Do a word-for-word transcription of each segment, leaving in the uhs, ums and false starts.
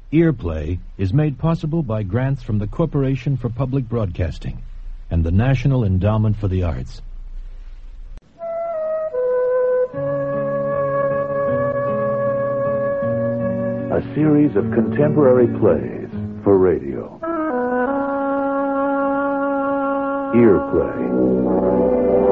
Earplay is made possible by grants from the Corporation for Public Broadcasting and the National Endowment for the Arts. A series of contemporary plays for radio. Earplay.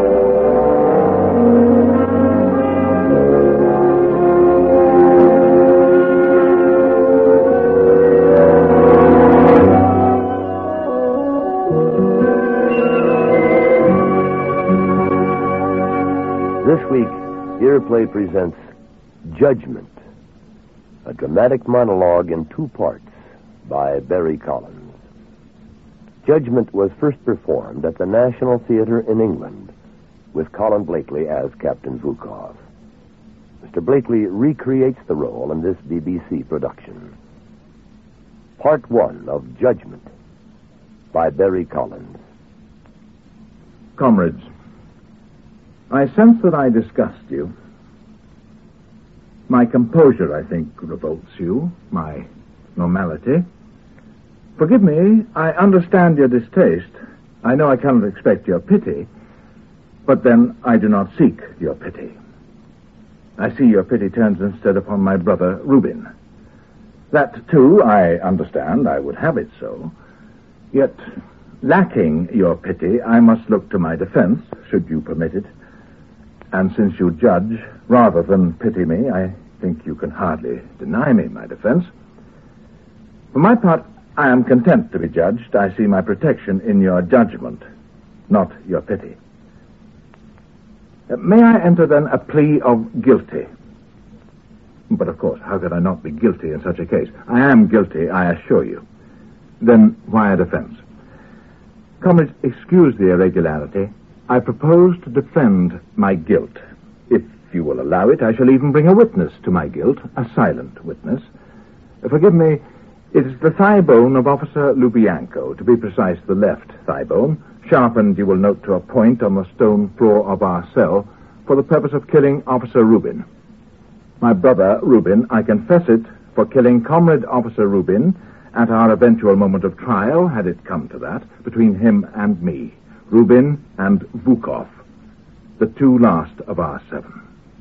This week, Earplay presents Judgment, a dramatic monologue in two parts by Barry Collins. Judgment was first performed at the National Theatre in England with Colin Blakely as Captain Vukov. Mister Blakely recreates the role in this B B C production. Part one of Judgment by Barry Collins. Comrades, I sense that I disgust you. My composure, I think, revolts you, my normality. Forgive me, I understand your distaste. I know I cannot expect your pity, but then I do not seek your pity. I see your pity turns instead upon my brother Rubin. That, too, I understand, I would have it so. Yet, lacking your pity, I must look to my defense, should you permit it. And since you judge rather than pity me, I think you can hardly deny me my defense. For my part, I am content to be judged. I see my protection in your judgment, not your pity. Uh, may I enter, then, a plea of guilty? But, of course, how could I not be guilty in such a case? I am guilty, I assure you. Then why a defense? Comrades, excuse the irregularity. I propose to defend my guilt. If you will allow it, I shall even bring a witness to my guilt, a silent witness. Forgive me, it is the thigh bone of Officer Lubianco, to be precise, the left thigh bone, sharpened, you will note, to a point on the stone floor of our cell for the purpose of killing Officer Rubin. My brother, Rubin, I confess it, for killing Comrade Officer Rubin at our eventual moment of trial, had it come to that, between him and me. Rubin and Vukov, the two last of our seven.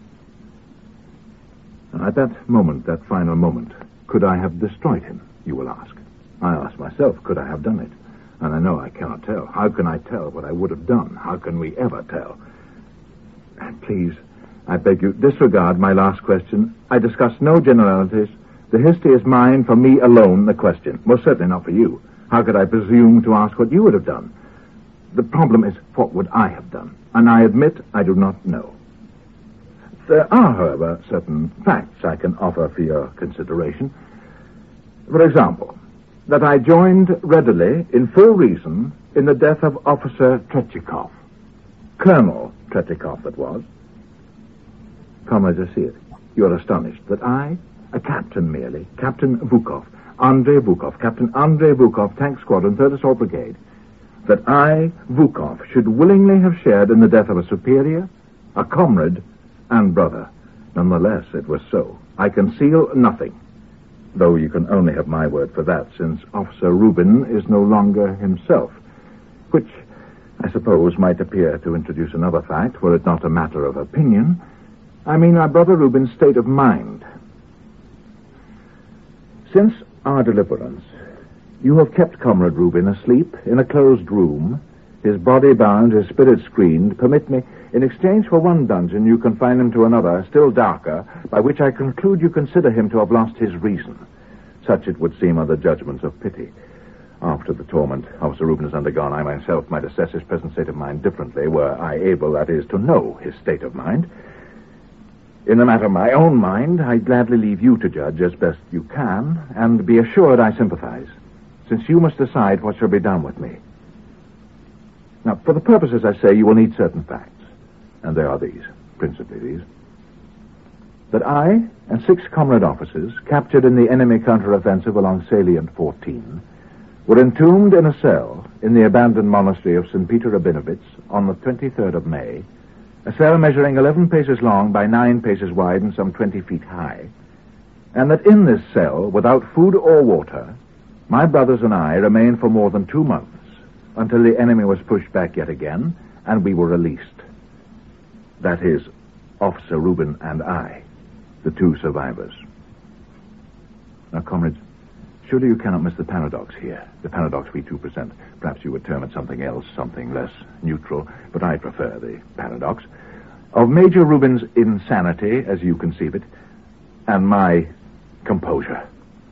Now, at that moment, that final moment, could I have destroyed him, you will ask. I ask myself, could I have done it? And I know I cannot tell. How can I tell what I would have done? How can we ever tell? And please, I beg you, disregard my last question. I discuss no generalities. The history is mine, for me alone, the question. Most certainly not for you. How could I presume to ask what you would have done? The problem is, what would I have done? And I admit I do not know. There are, however, certain facts I can offer for your consideration. For example, that I joined readily, in full reason, in the death of Officer Tretiakov. Colonel Tretiakov, that was. Comrades, I see it. You are astonished that I, a captain merely, Captain Vukov, Andrei Vukov, Captain Andrei Vukov, Tank Squadron, third Assault Brigade, that I, Vukov, should willingly have shared in the death of a superior, a comrade, and brother. Nonetheless, it was so. I conceal nothing, though you can only have my word for that, since Officer Rubin is no longer himself, which, I suppose, might appear to introduce another fact, were it not a matter of opinion. I mean my brother Rubin's state of mind. Since our deliverance, you have kept Comrade Rubin asleep in a closed room, his body bound, his spirit screened. Permit me, in exchange for one dungeon, you confine him to another, still darker, by which I conclude you consider him to have lost his reason. Such, it would seem, are the judgments of pity. After the torment Officer Rubin has undergone, I myself might assess his present state of mind differently, were I able, that is, to know his state of mind. In the matter of my own mind, I gladly leave you to judge as best you can, and be assured I sympathize, since you must decide what shall be done with me. Now, for the purposes, I say, you will need certain facts, and they are these, principally these. That I and six comrade officers, captured in the enemy counteroffensive along Salient fourteen, were entombed in a cell in the abandoned monastery of Saint Peter Rabinovitz on the twenty-third of May, a cell measuring eleven paces long by nine paces wide and some twenty feet high. and that in this cell, without food or water, my brothers and I remained for more than two months, until the enemy was pushed back yet again, and we were released. That is, Officer Rubin and I, the two survivors. Now, comrades, surely you cannot miss the paradox here. The paradox we two present. Perhaps you would term it something else, something less neutral, but I prefer the paradox. Of Major Rubin's insanity, as you conceive it, and my composure.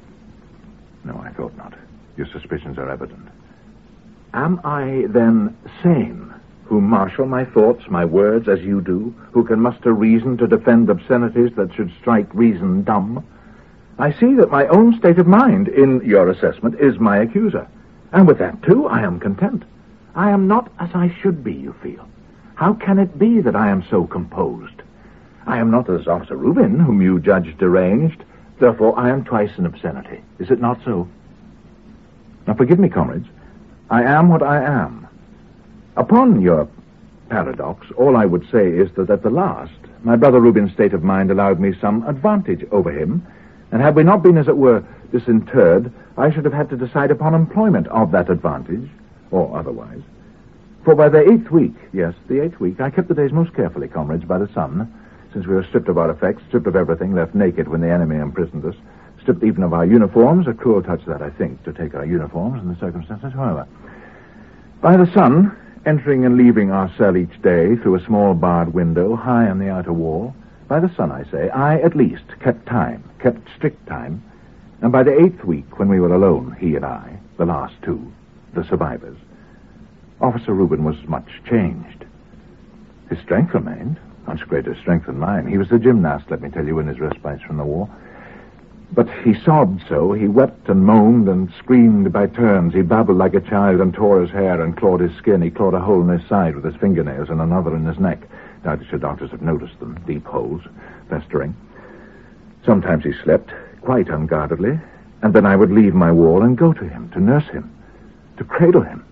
No, I thought not. Your suspicions are evident. Am I, then, sane, who marshal my thoughts, my words, as you do, who can muster reason to defend obscenities that should strike reason dumb? I see that my own state of mind, in your assessment, is my accuser. And with that, too, I am content. I am not as I should be, you feel. How can it be that I am so composed? I am not as Officer Rubin, whom you judge deranged. Therefore, I am twice an obscenity. Is it not so? Now, forgive me, comrades. I am what I am. Upon your paradox, all I would say is that at the last, my brother Rubin's state of mind allowed me some advantage over him, and had we not been, as it were, disinterred, I should have had to decide upon employment of that advantage, or otherwise. For by the eighth week, yes, the eighth week, I kept the days most carefully, comrades, by the sun, since we were stripped of our effects, stripped of everything, left naked when the enemy imprisoned us, stripped even of our uniforms, a cruel touch that, I think, to take our uniforms in the circumstances, however. By the sun, entering and leaving our cell each day through a small barred window high on the outer wall, by the sun, I say, I, at least, kept time, kept strict time, and by the eighth week, when we were alone, he and I, the last two, the survivors, Officer Rubin was much changed. His strength remained, much greater strength than mine. He was a gymnast, let me tell you, in his respites from the war. But he sobbed so, he wept and moaned and screamed by turns. He babbled like a child and tore his hair and clawed his skin. He clawed a hole in his side with his fingernails and another in his neck. Doubtless your doctors have noticed them, deep holes, festering. Sometimes he slept, quite unguardedly, and then I would leave my wall and go to him, to nurse him, to cradle him.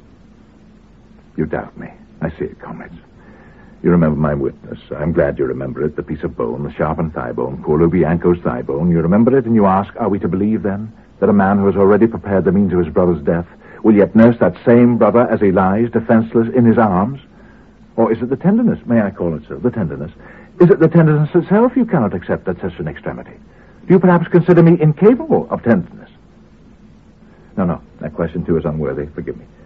You doubt me. I see it, comrades. You remember my witness. I'm glad you remember it, the piece of bone, the sharpened thigh bone, poor Lubianco's thigh bone. You remember it, and you ask, are we to believe, then, that a man who has already prepared the means of his brother's death will yet nurse that same brother as he lies, defenseless, in his arms? Or is it the tenderness, may I call it so, the tenderness? Is it the tenderness itself you cannot accept at such an extremity? Do you perhaps consider me incapable of tenderness? No, no, that question, too, is unworthy. Forgive me.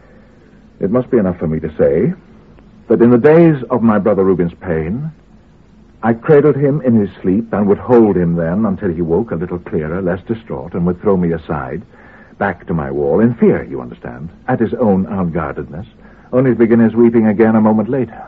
It must be enough for me to say that in the days of my brother Rubin's pain, I cradled him in his sleep and would hold him then until he woke a little clearer, less distraught, and would throw me aside, back to my wall, in fear, you understand, at his own unguardedness, only to begin his weeping again a moment later.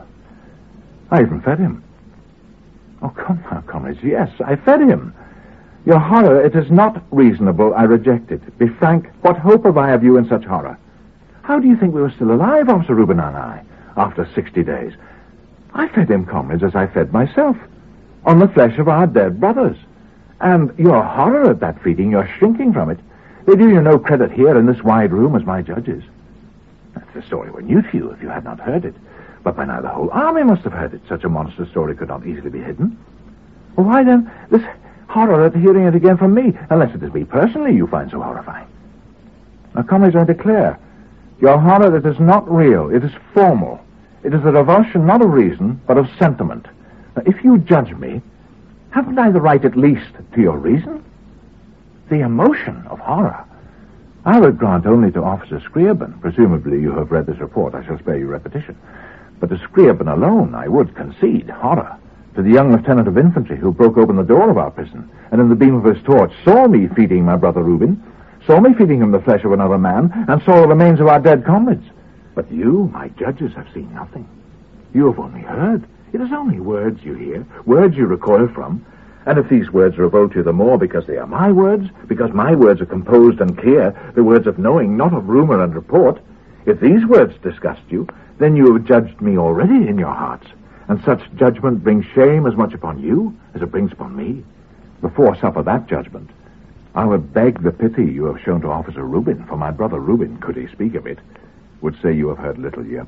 I even fed him. Oh, come now, comrades, yes, I fed him. Your horror, it is not reasonable, I reject it. Be frank, what hope have I of you in such horror? How do you think we were still alive, Officer Rubin and I, after sixty days? I fed him, comrades, as I fed myself, on the flesh of our dead brothers. And your horror at that feeding, your shrinking from it, they do you no credit here in this wide room as my judges. That's the story were new to you if you had not heard it. But by now the whole army must have heard it. Such a monstrous story could not easily be hidden. Well, why then this horror at hearing it again from me, unless it is me personally you find so horrifying? Now, comrades, I declare, your horror, it is not real, it is formal. It is a revulsion not of reason, but of sentiment. Now, if you judge me, haven't I the right at least to your reason? The emotion of horror I would grant only to Officer Scriabin. Presumably you have read this report. I shall spare you repetition. But to Scriabin alone I would concede horror. To the young lieutenant of infantry who broke open the door of our prison and in the beam of his torch saw me feeding my brother Rubin, saw me feeding him the flesh of another man, and saw the remains of our dead comrades. But you, my judges, have seen nothing. You have only heard. It is only words you hear, words you recoil from. And if these words revolt you the more because they are my words, because my words are composed and clear, the words of knowing, not of rumor and report, if these words disgust you, then you have judged me already in your hearts, and such judgment brings shame as much upon you as it brings upon me. Before suffer that judgment, I would beg the pity you have shown to Officer Rubin, for my brother Rubin, could he speak of it, would say you have heard little yet.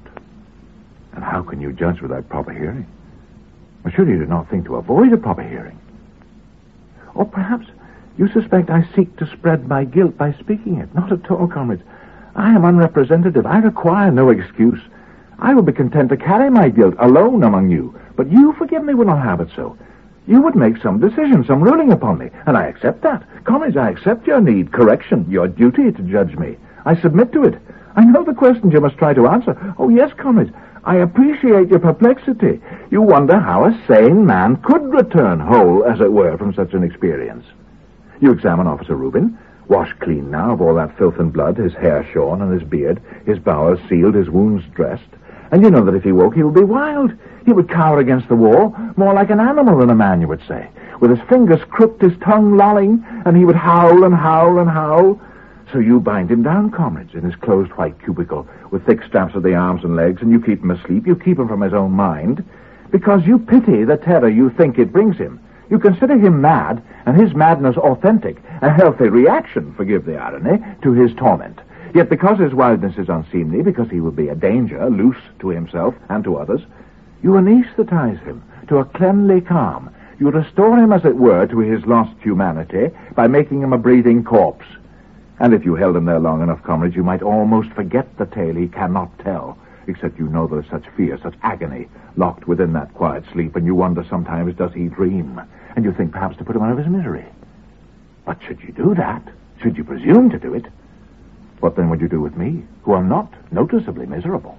And how can you judge without proper hearing? Well, surely you do not think to avoid a proper hearing. Or perhaps you suspect I seek to spread my guilt by speaking it. Not at all, comrades. I am unrepresentative. I require no excuse. I would be content to carry my guilt alone among you. But you, forgive me, will not have it so. You would make some decision, some ruling upon me, and I accept that. Comrades, I accept your need, correction, your duty to judge me. I submit to it. I know the questions you must try to answer. Oh, yes, comrades, I appreciate your perplexity. You wonder how a sane man could return whole, as it were, from such an experience. You examine Officer Rubin, washed clean now of all that filth and blood, his hair shorn and his beard, his bowels sealed, his wounds dressed, and you know that if he woke, he would be wild. He would cower against the wall, more like an animal than a man, you would say, with his fingers crooked, his tongue lolling, and he would howl and howl and howl. So you bind him down, comrades, in his closed white cubicle, with thick straps at the arms and legs, and you keep him asleep. You keep him from his own mind, because you pity the terror you think it brings him. You consider him mad, and his madness authentic, a healthy reaction, forgive the irony, to his torment. Yet because his wildness is unseemly, because he would be a danger, loose to himself and to others, you anesthetize him to a cleanly calm. You restore him, as it were, to his lost humanity by making him a breathing corpse. And if you held him there long enough, comrades, you might almost forget the tale he cannot tell, except you know there's such fear, such agony, locked within that quiet sleep, and you wonder sometimes, does he dream? And you think perhaps to put him out of his misery. But should you do that, should you presume to do it, what then would you do with me, who am not noticeably miserable?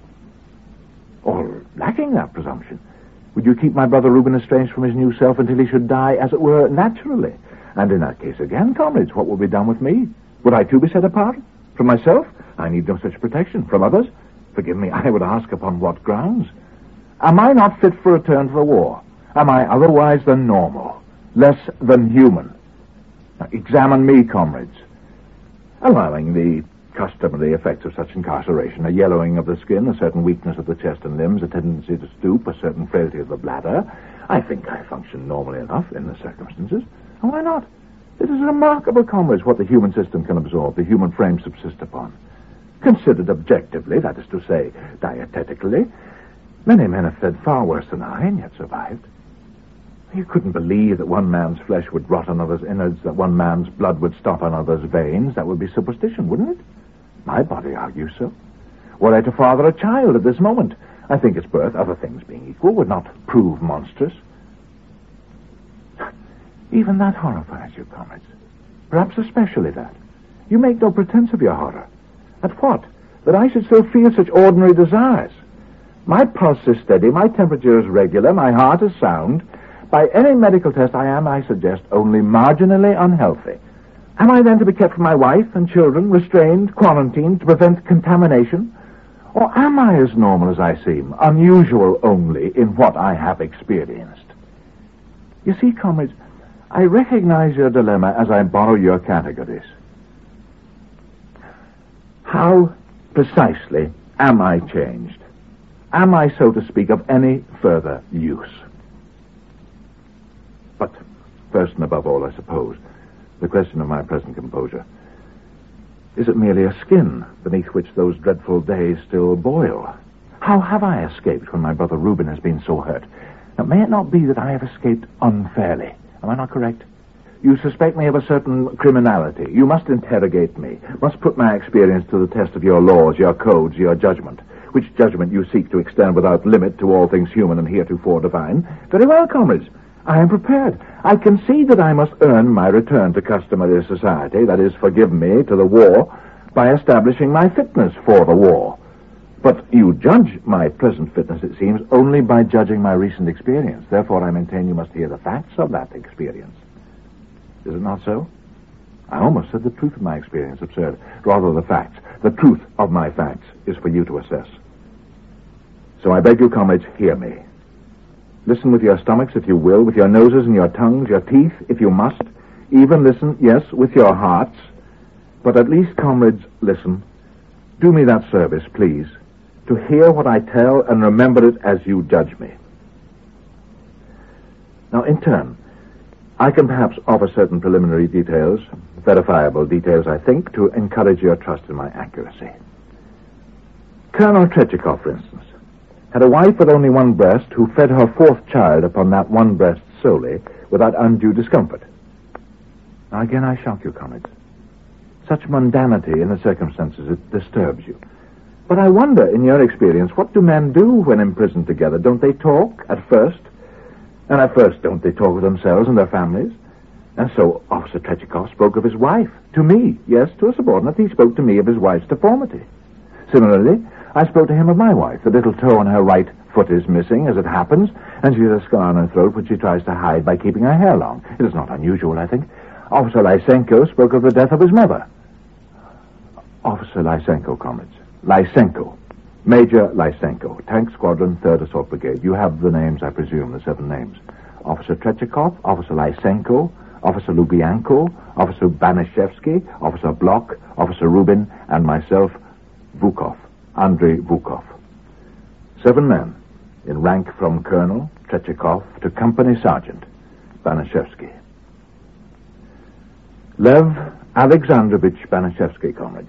Or, lacking that presumption, would you keep my brother Reuben estranged from his new self until he should die, as it were, naturally? And in that case again, comrades, what would be done with me? Would I too be set apart? From myself? I need no such protection. From others? Forgive me, I would ask upon what grounds? Am I not fit for return to the war? Am I otherwise than normal? Less than human? Now, examine me, comrades. Allowing the customary effects of such incarceration, a yellowing of the skin, a certain weakness of the chest and limbs, a tendency to stoop, a certain frailty of the bladder, I think I function normally enough in the circumstances. And why not? It is remarkable, comrades, what the human system can absorb, the human frame subsist upon. Considered objectively, that is to say, dietetically, many men have fed far worse than I, and yet survived. You couldn't believe that one man's flesh would rot another's innards, that one man's blood would stop another's veins. That would be superstition, wouldn't it? My body argues so. Were I to father a child at this moment, I think its birth, other things being equal, would not prove monstrous. Even that horrifies you, comrades. Perhaps especially that. You make no pretense of your horror. At what? That I should still feel such ordinary desires. My pulse is steady, my temperature is regular, my heart is sound. By any medical test, I am, I suggest, only marginally unhealthy. Am I then to be kept from my wife and children, restrained, quarantined, to prevent contamination? Or am I as normal as I seem, unusual only in what I have experienced? You see, comrades, I recognize your dilemma as I borrow your categories. How precisely am I changed? Am I, so to speak, of any further use? But first and above all, I suppose, the question of my present composure. Is it merely a skin beneath which those dreadful days still boil? How have I escaped when my brother Reuben has been so hurt? Now, may it not be that I have escaped unfairly? Am I not correct? You suspect me of a certain criminality. You must interrogate me, must put my experience to the test of your laws, your codes, your judgment, which judgment you seek to extend without limit to all things human and heretofore divine. Very well, comrades. I am prepared. I concede that I must earn my return to customary society, that is, forgive me, to the war, by establishing my fitness for the war. But you judge my present fitness, it seems, only by judging my recent experience. Therefore, I maintain you must hear the facts of that experience. Is it not so? I almost said the truth of my experience, absurd. Rather, the facts. The truth of my facts is for you to assess. So I beg you, comrades, hear me. Listen with your stomachs, if you will, with your noses and your tongues, your teeth, if you must. Even listen, yes, with your hearts. But at least, comrades, listen. Do me that service, please, to hear what I tell and remember it as you judge me. Now, in turn, I can perhaps offer certain preliminary details, verifiable details, I think, to encourage your trust in my accuracy. Colonel Trechikov, for instance, had a wife with only one breast who fed her fourth child upon that one breast solely without undue discomfort. Now, again, I shock you, comrades. Such mundanity in the circumstances, it disturbs you. But I wonder, in your experience, what do men do when imprisoned together? Don't they talk at first? And at first, don't they talk with themselves and their families? And so Officer Tretiakov spoke of his wife. To me, yes, to a subordinate, he spoke to me of his wife's deformity. Similarly, I spoke to him of my wife. The little toe on her right foot is missing, as it happens, and she has a scar on her throat which she tries to hide by keeping her hair long. It is not unusual, I think. Officer Lysenko spoke of the death of his mother. Officer Lysenko, comrades. Lysenko. Major Lysenko. Tank Squadron, third Assault Brigade. You have the names, I presume, the seven names. Officer Tretiakov, Officer Lysenko, Officer Lubianko, Officer Banishevsky, Officer Bloch, Officer Rubin, and myself, Vukov, Andrei Vukov. Seven men, in rank from Colonel Tretiakov to Company Sergeant Banishevsky. Lev Alexandrovich Banishevsky, comrades.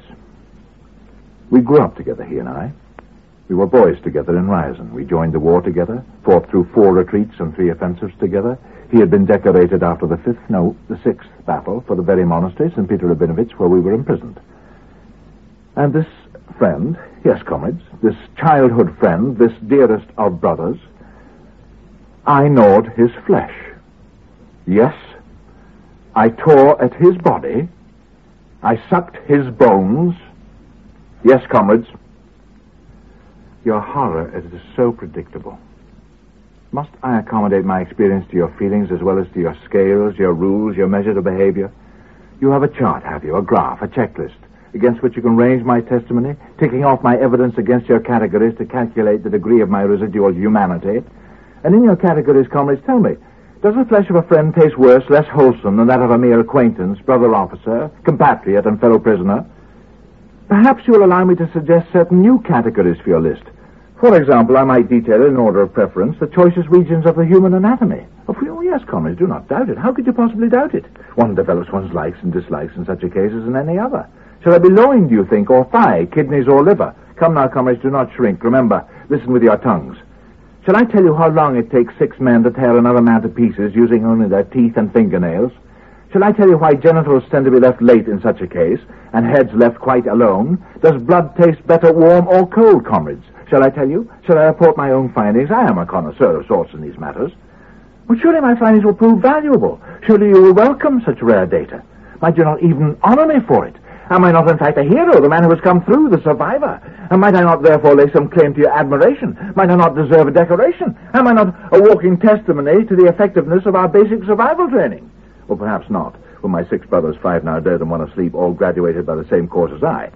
We grew up together, he and I. We were boys together in Ryazan. We joined the war together, fought through four retreats and three offensives together. He had been decorated after the fifth, no, the sixth battle for the very monastery, Saint Peter Rabinovich, where we were imprisoned. And this friend, yes, comrades, this childhood friend, this dearest of brothers, I gnawed his flesh. Yes, I tore at his body. I sucked his bones. Yes, comrades. Your horror, it is so predictable. Must I accommodate my experience to your feelings as well as to your scales, your rules, your measures of behavior? You have a chart, have you? A graph, a checklist, against which you can range my testimony, ticking off my evidence against your categories to calculate the degree of my residual humanity. And in your categories, comrades, tell me, does the flesh of a friend taste worse, less wholesome than that of a mere acquaintance, brother officer, compatriot, and fellow prisoner? Perhaps you will allow me to suggest certain new categories for your list. For example, I might detail in order of preference the choicest regions of the human anatomy. Oh, yes, comrades, do not doubt it. How could you possibly doubt it? One develops one's likes and dislikes in such a case as in any other. Shall I be loin, do you think, or thigh, kidneys, or liver? Come now, comrades, do not shrink. Remember, listen with your tongues. Shall I tell you how long it takes six men to tear another man to pieces using only their teeth and fingernails? Shall I tell you why genitals tend to be left late in such a case, and heads left quite alone? Does blood taste better warm or cold, comrades? Shall I tell you? Shall I report my own findings? I am a connoisseur of sorts in these matters. But surely my findings will prove valuable. Surely you will welcome such rare data. Might you not even honor me for it? Am I not, in fact, a hero, the man who has come through, the survivor? And might I not, therefore, lay some claim to your admiration? Might I not deserve a decoration? Am I not a walking testimony to the effectiveness of our basic survival training? Or perhaps not, when my six brothers, five now dead and one asleep, all graduated by the same course as I.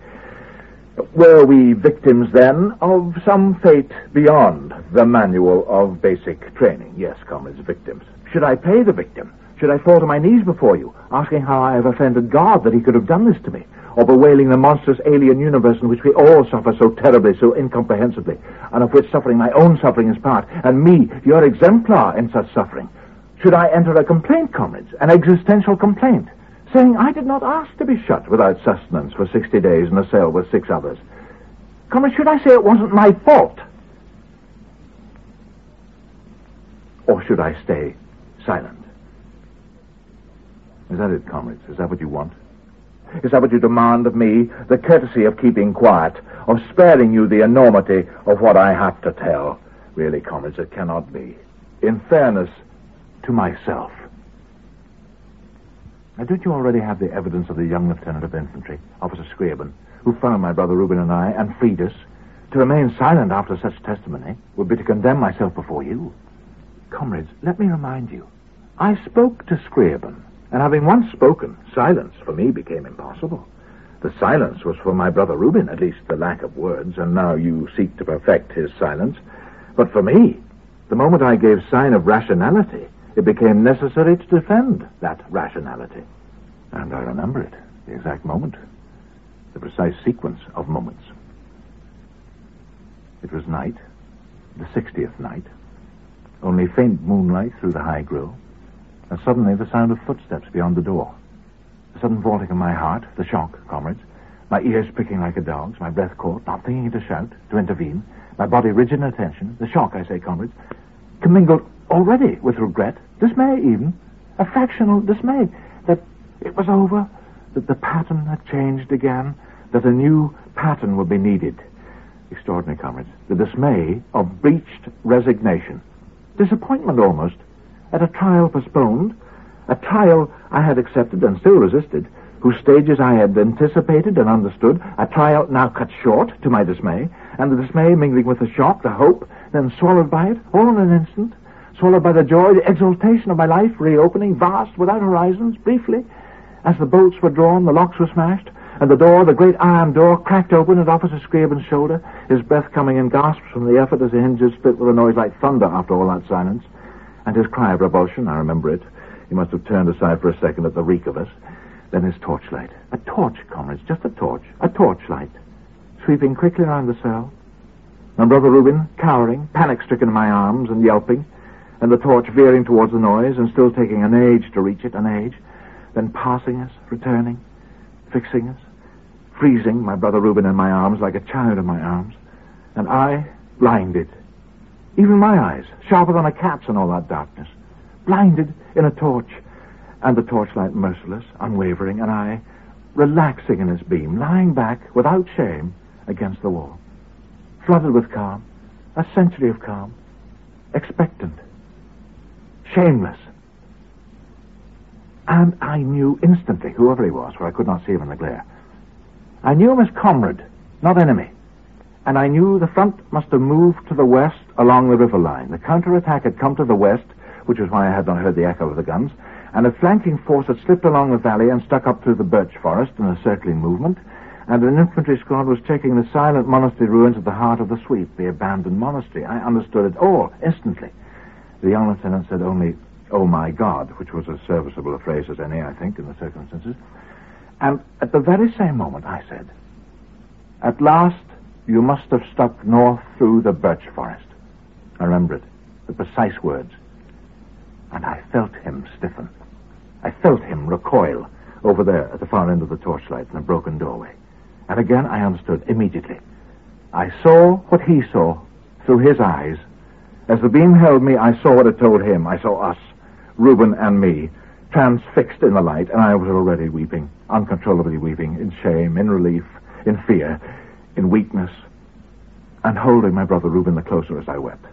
Were we victims, then, of some fate beyond the manual of basic training? Yes, comrades, victims. Should I pay the victim? Should I fall to my knees before you, asking how I have offended God that he could have done this to me? Or bewailing the monstrous alien universe in which we all suffer so terribly, so incomprehensibly, and of which suffering, my own suffering, is part, and me, your exemplar in such suffering? Should I enter a complaint, comrades, an existential complaint, saying I did not ask to be shut without sustenance for sixty days in a cell with six others? Comrades, should I say it wasn't my fault? Or should I stay silent? Is that it, comrades? Is that what you want? Is that what you demand of me? The courtesy of keeping quiet, of sparing you the enormity of what I have to tell? Really, comrades, it cannot be. In fairness to myself. Now, don't you already have the evidence of the young lieutenant of infantry, Officer Scriabin, who found my brother Rubin and I, and freed us? To remain silent after such testimony would be to condemn myself before you. Comrades, let me remind you, I spoke to Scriabin, and having once spoken, silence for me became impossible. The silence was for my brother Rubin, at least the lack of words, and now you seek to perfect his silence. But for me, the moment I gave sign of rationality, it became necessary to defend that rationality. And I remember it, the exact moment, the precise sequence of moments. It was night, the sixtieth night, only faint moonlight through the high grille, and suddenly the sound of footsteps beyond the door. The sudden vaulting of my heart, the shock, comrades, my ears pricking like a dog's, my breath caught, not thinking to shout, to intervene, my body rigid in attention, the shock, I say, comrades, commingled already with regret, dismay even, a fractional dismay, that It was over, that the pattern had changed again, that a new pattern would be needed. Extraordinary, comrades. The dismay of breached resignation. Disappointment, almost, at a trial postponed, a trial I had accepted and still resisted, whose stages I had anticipated and understood, a trial now cut short, to my dismay, and the dismay mingling with the shock, the hope, then swallowed by it, all in an instant, swallowed by the joy, the exultation of my life, reopening, vast, without horizons, briefly. As the bolts were drawn, the locks were smashed, and the door, the great iron door, cracked open at Officer Scriabin's shoulder, his breath coming in gasps from the effort as the hinges split with a noise like thunder after all that silence, and his cry of revulsion, I remember it. He must have turned aside for a second at the reek of us. Then his torchlight. A torch, comrades, just a torch. A torchlight. Sweeping quickly around the cell. My brother Reuben, cowering, panic-stricken in my arms and yelping, and the torch veering towards the noise and still taking an age to reach it, an age, then passing us, returning, fixing us, freezing my brother Reuben in my arms like a child in my arms, and I, blinded. Even my eyes, sharper than a cat's in all that darkness, blinded in a torch, and the torchlight merciless, unwavering, and I, relaxing in its beam, lying back, without shame, against the wall, flooded with calm, a century of calm, expectant, shameless. And I knew instantly, whoever he was, for I could not see him in the glare. I knew him as comrade, not enemy. And I knew the front must have moved to the west along the river line. The counterattack had come to the west, which was why I had not heard the echo of the guns, and a flanking force had slipped along the valley and stuck up through the birch forest in a circling movement, and an infantry squad was checking the silent monastery ruins at the heart of the sweep, the abandoned monastery. I understood it all, instantly. The young lieutenant said only, "Oh, my God," which was as serviceable a phrase as any, I think, in the circumstances. And at the very same moment, I said, "At last, you must have stuck north through the birch forest." I remember it, the precise words. And I felt him stiffen. I felt him recoil over there at the far end of the torchlight in a broken doorway. And again I understood immediately. I saw what he saw through his eyes. As the beam held me, I saw what it told him. I saw us, Reuben and me, transfixed in the light, and I was already weeping, uncontrollably weeping, in shame, in relief, in fear, in weakness, and holding my brother Reuben the closer as I wept.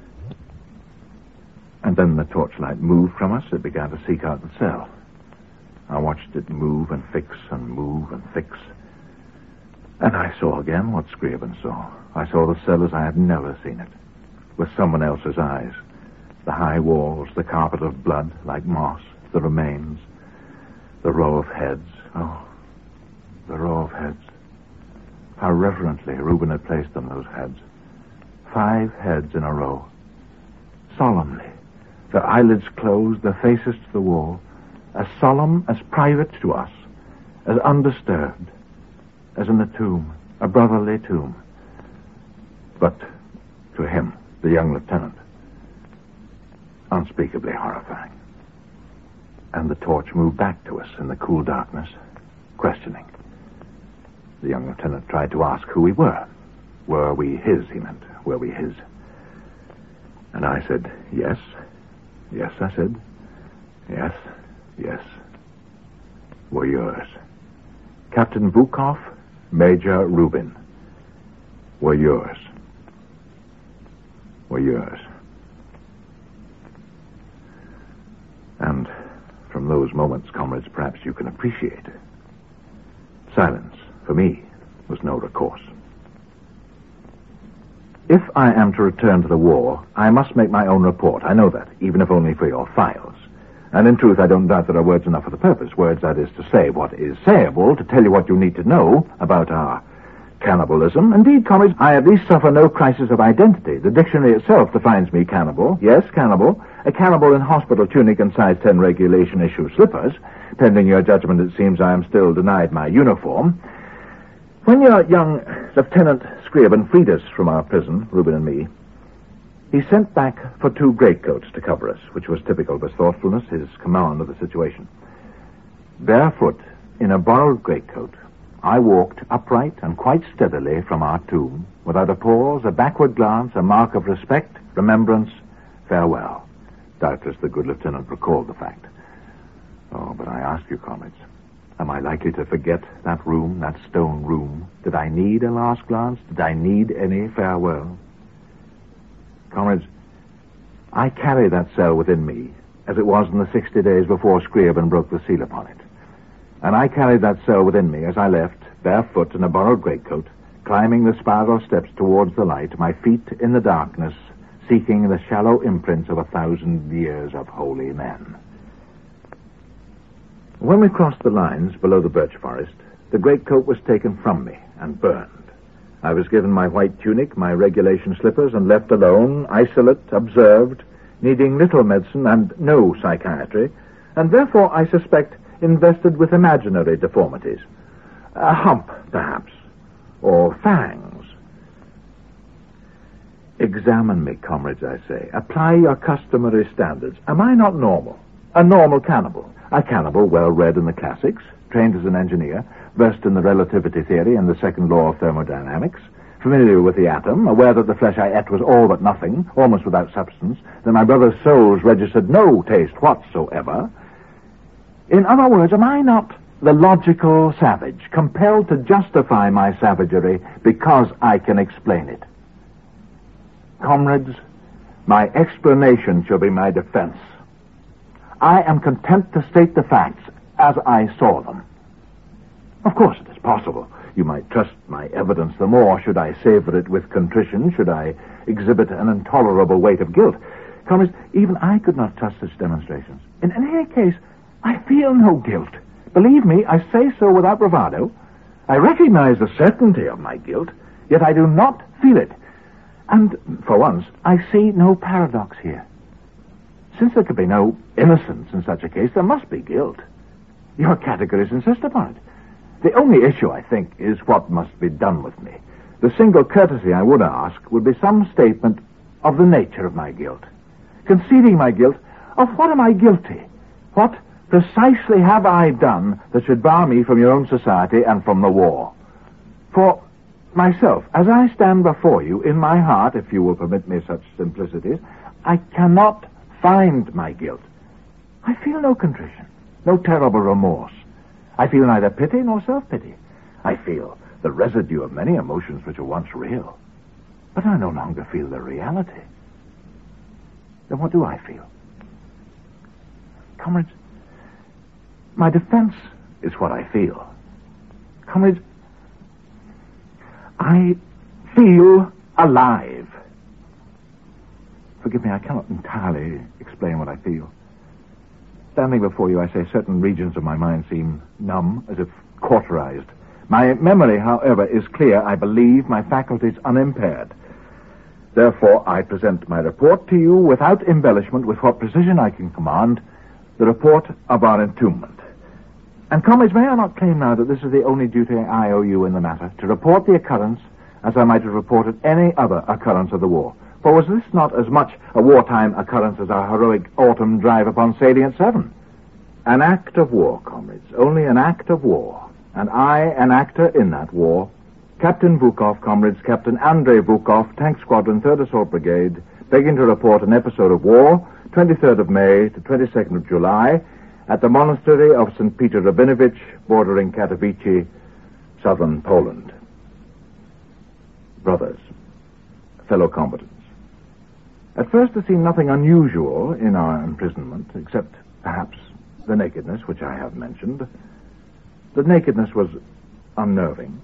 And then the torchlight moved from us. It began to seek out the cell. I watched it move and fix and move and fix. And I saw again what Scriabin saw. I saw the cell as I had never seen it, with someone else's eyes. The high walls, the carpet of blood, like moss, the remains, the row of heads. Oh, the row of heads. How reverently Reuben had placed them, those heads. Five heads in a row. Solemnly. Their eyelids closed, their faces to the wall, as solemn, as private to us, as undisturbed, as in a tomb, a brotherly tomb. But to him, the young lieutenant, unspeakably horrifying. And the torch moved back to us in the cool darkness, questioning. The young lieutenant tried to ask who we were. Were we his, he meant. Were we his? And I said, yes. Yes, I said. Yes, yes. We're yours. Captain Bukov, Major Reuben. We're yours. We're yours. And from those moments, comrades, perhaps you can appreciate. Silence, for me, was no recourse. If I am to return to the war, I must make my own report. I know that, even if only for your files. And in truth, I don't doubt there are words enough for the purpose. Words, that is to say, what is sayable, to tell you what you need to know about our cannibalism. Indeed, comrades, I at least suffer no crisis of identity. The dictionary itself defines me cannibal. Yes, cannibal. A cannibal in hospital tunic and size ten regulation issue slippers. Pending your judgment, it seems I am still denied my uniform. When your young Lieutenant Scriabin freed us from our prison, Reuben and me, he sent back for two greatcoats to cover us, which was typical of his thoughtfulness, his command of the situation. Barefoot, in a borrowed greatcoat, I walked upright and quite steadily from our tomb, without a pause, a backward glance, a mark of respect, remembrance, farewell. Doubtless the good lieutenant recalled the fact. Oh, but I ask you, comrades, am I likely to forget that room, that stone room? Did I need a last glance? Did I need any farewell? Comrades, I carry that cell within me, as it was in the sixty days before Scriabin broke the seal upon it. And I carried that cell within me as I left, barefoot in a borrowed greatcoat, climbing the spiral steps towards the light, my feet in the darkness, seeking the shallow imprints of a thousand years of holy men. When we crossed the lines below the birch forest, the greatcoat was taken from me and burned. I was given my white tunic, my regulation slippers, and left alone, isolate, observed, needing little medicine and no psychiatry, and therefore, I suspect, invested with imaginary deformities. A hump, perhaps, or fangs. Examine me, comrades, I say. Apply your customary standards. Am I not normal? A normal cannibal. A cannibal well read in the classics, trained as an engineer, versed in the relativity theory and the second law of thermodynamics, familiar with the atom, aware that the flesh I ate was all but nothing, almost without substance, that my brother's souls registered no taste whatsoever. In other words, am I not the logical savage, compelled to justify my savagery because I can explain it? Comrades, my explanation shall be my defense. I am content to state the facts as I saw them. Of course, it is possible you might trust my evidence the more should I savor it with contrition, should I exhibit an intolerable weight of guilt. Comrades, even I could not trust such demonstrations. In any case, I feel no guilt. Believe me, I say so without bravado. I recognize the certainty of my guilt, yet I do not feel it. And, for once, I see no paradox here. Since there could be no innocence in such a case, there must be guilt. Your categories insist upon it. The only issue, I think, is what must be done with me. The single courtesy I would ask would be some statement of the nature of my guilt. Conceding my guilt, of what am I guilty? What precisely have I done that should bar me from your own society and from the war? For myself, as I stand before you, in my heart, if you will permit me such simplicities, I cannot find my guilt. I feel no contrition, no terrible remorse. I feel neither pity nor self-pity. I feel the residue of many emotions which were once real. But I no longer feel their reality. Then what do I feel? Comrades, my defense is what I feel. Comrades, I feel alive. Forgive me, I cannot entirely explain what I feel. Standing before you, I say certain regions of my mind seem numb, as if cauterized. My memory, however, is clear. I believe my faculties unimpaired. Therefore, I present my report to you without embellishment, with what precision I can command, the report of our entombment. And, comrades, may I not claim now that this is the only duty I owe you in the matter, to report the occurrence as I might have reported any other occurrence of the war? For was this not as much a wartime occurrence as our heroic autumn drive upon Salient seven? An act of war, comrades, only an act of war. And I, an actor in that war, Captain Vukov, comrades, Captain Andrei Vukov, Tank Squadron, third Assault Brigade, begging to report an episode of war, twenty-third of May to twenty-second of July, at the monastery of Saint Peter Rabinovich, bordering Katowice, southern Poland. Brothers, fellow combatants, at first there seemed nothing unusual in our imprisonment, except perhaps the nakedness, which I have mentioned. The nakedness was unnerving.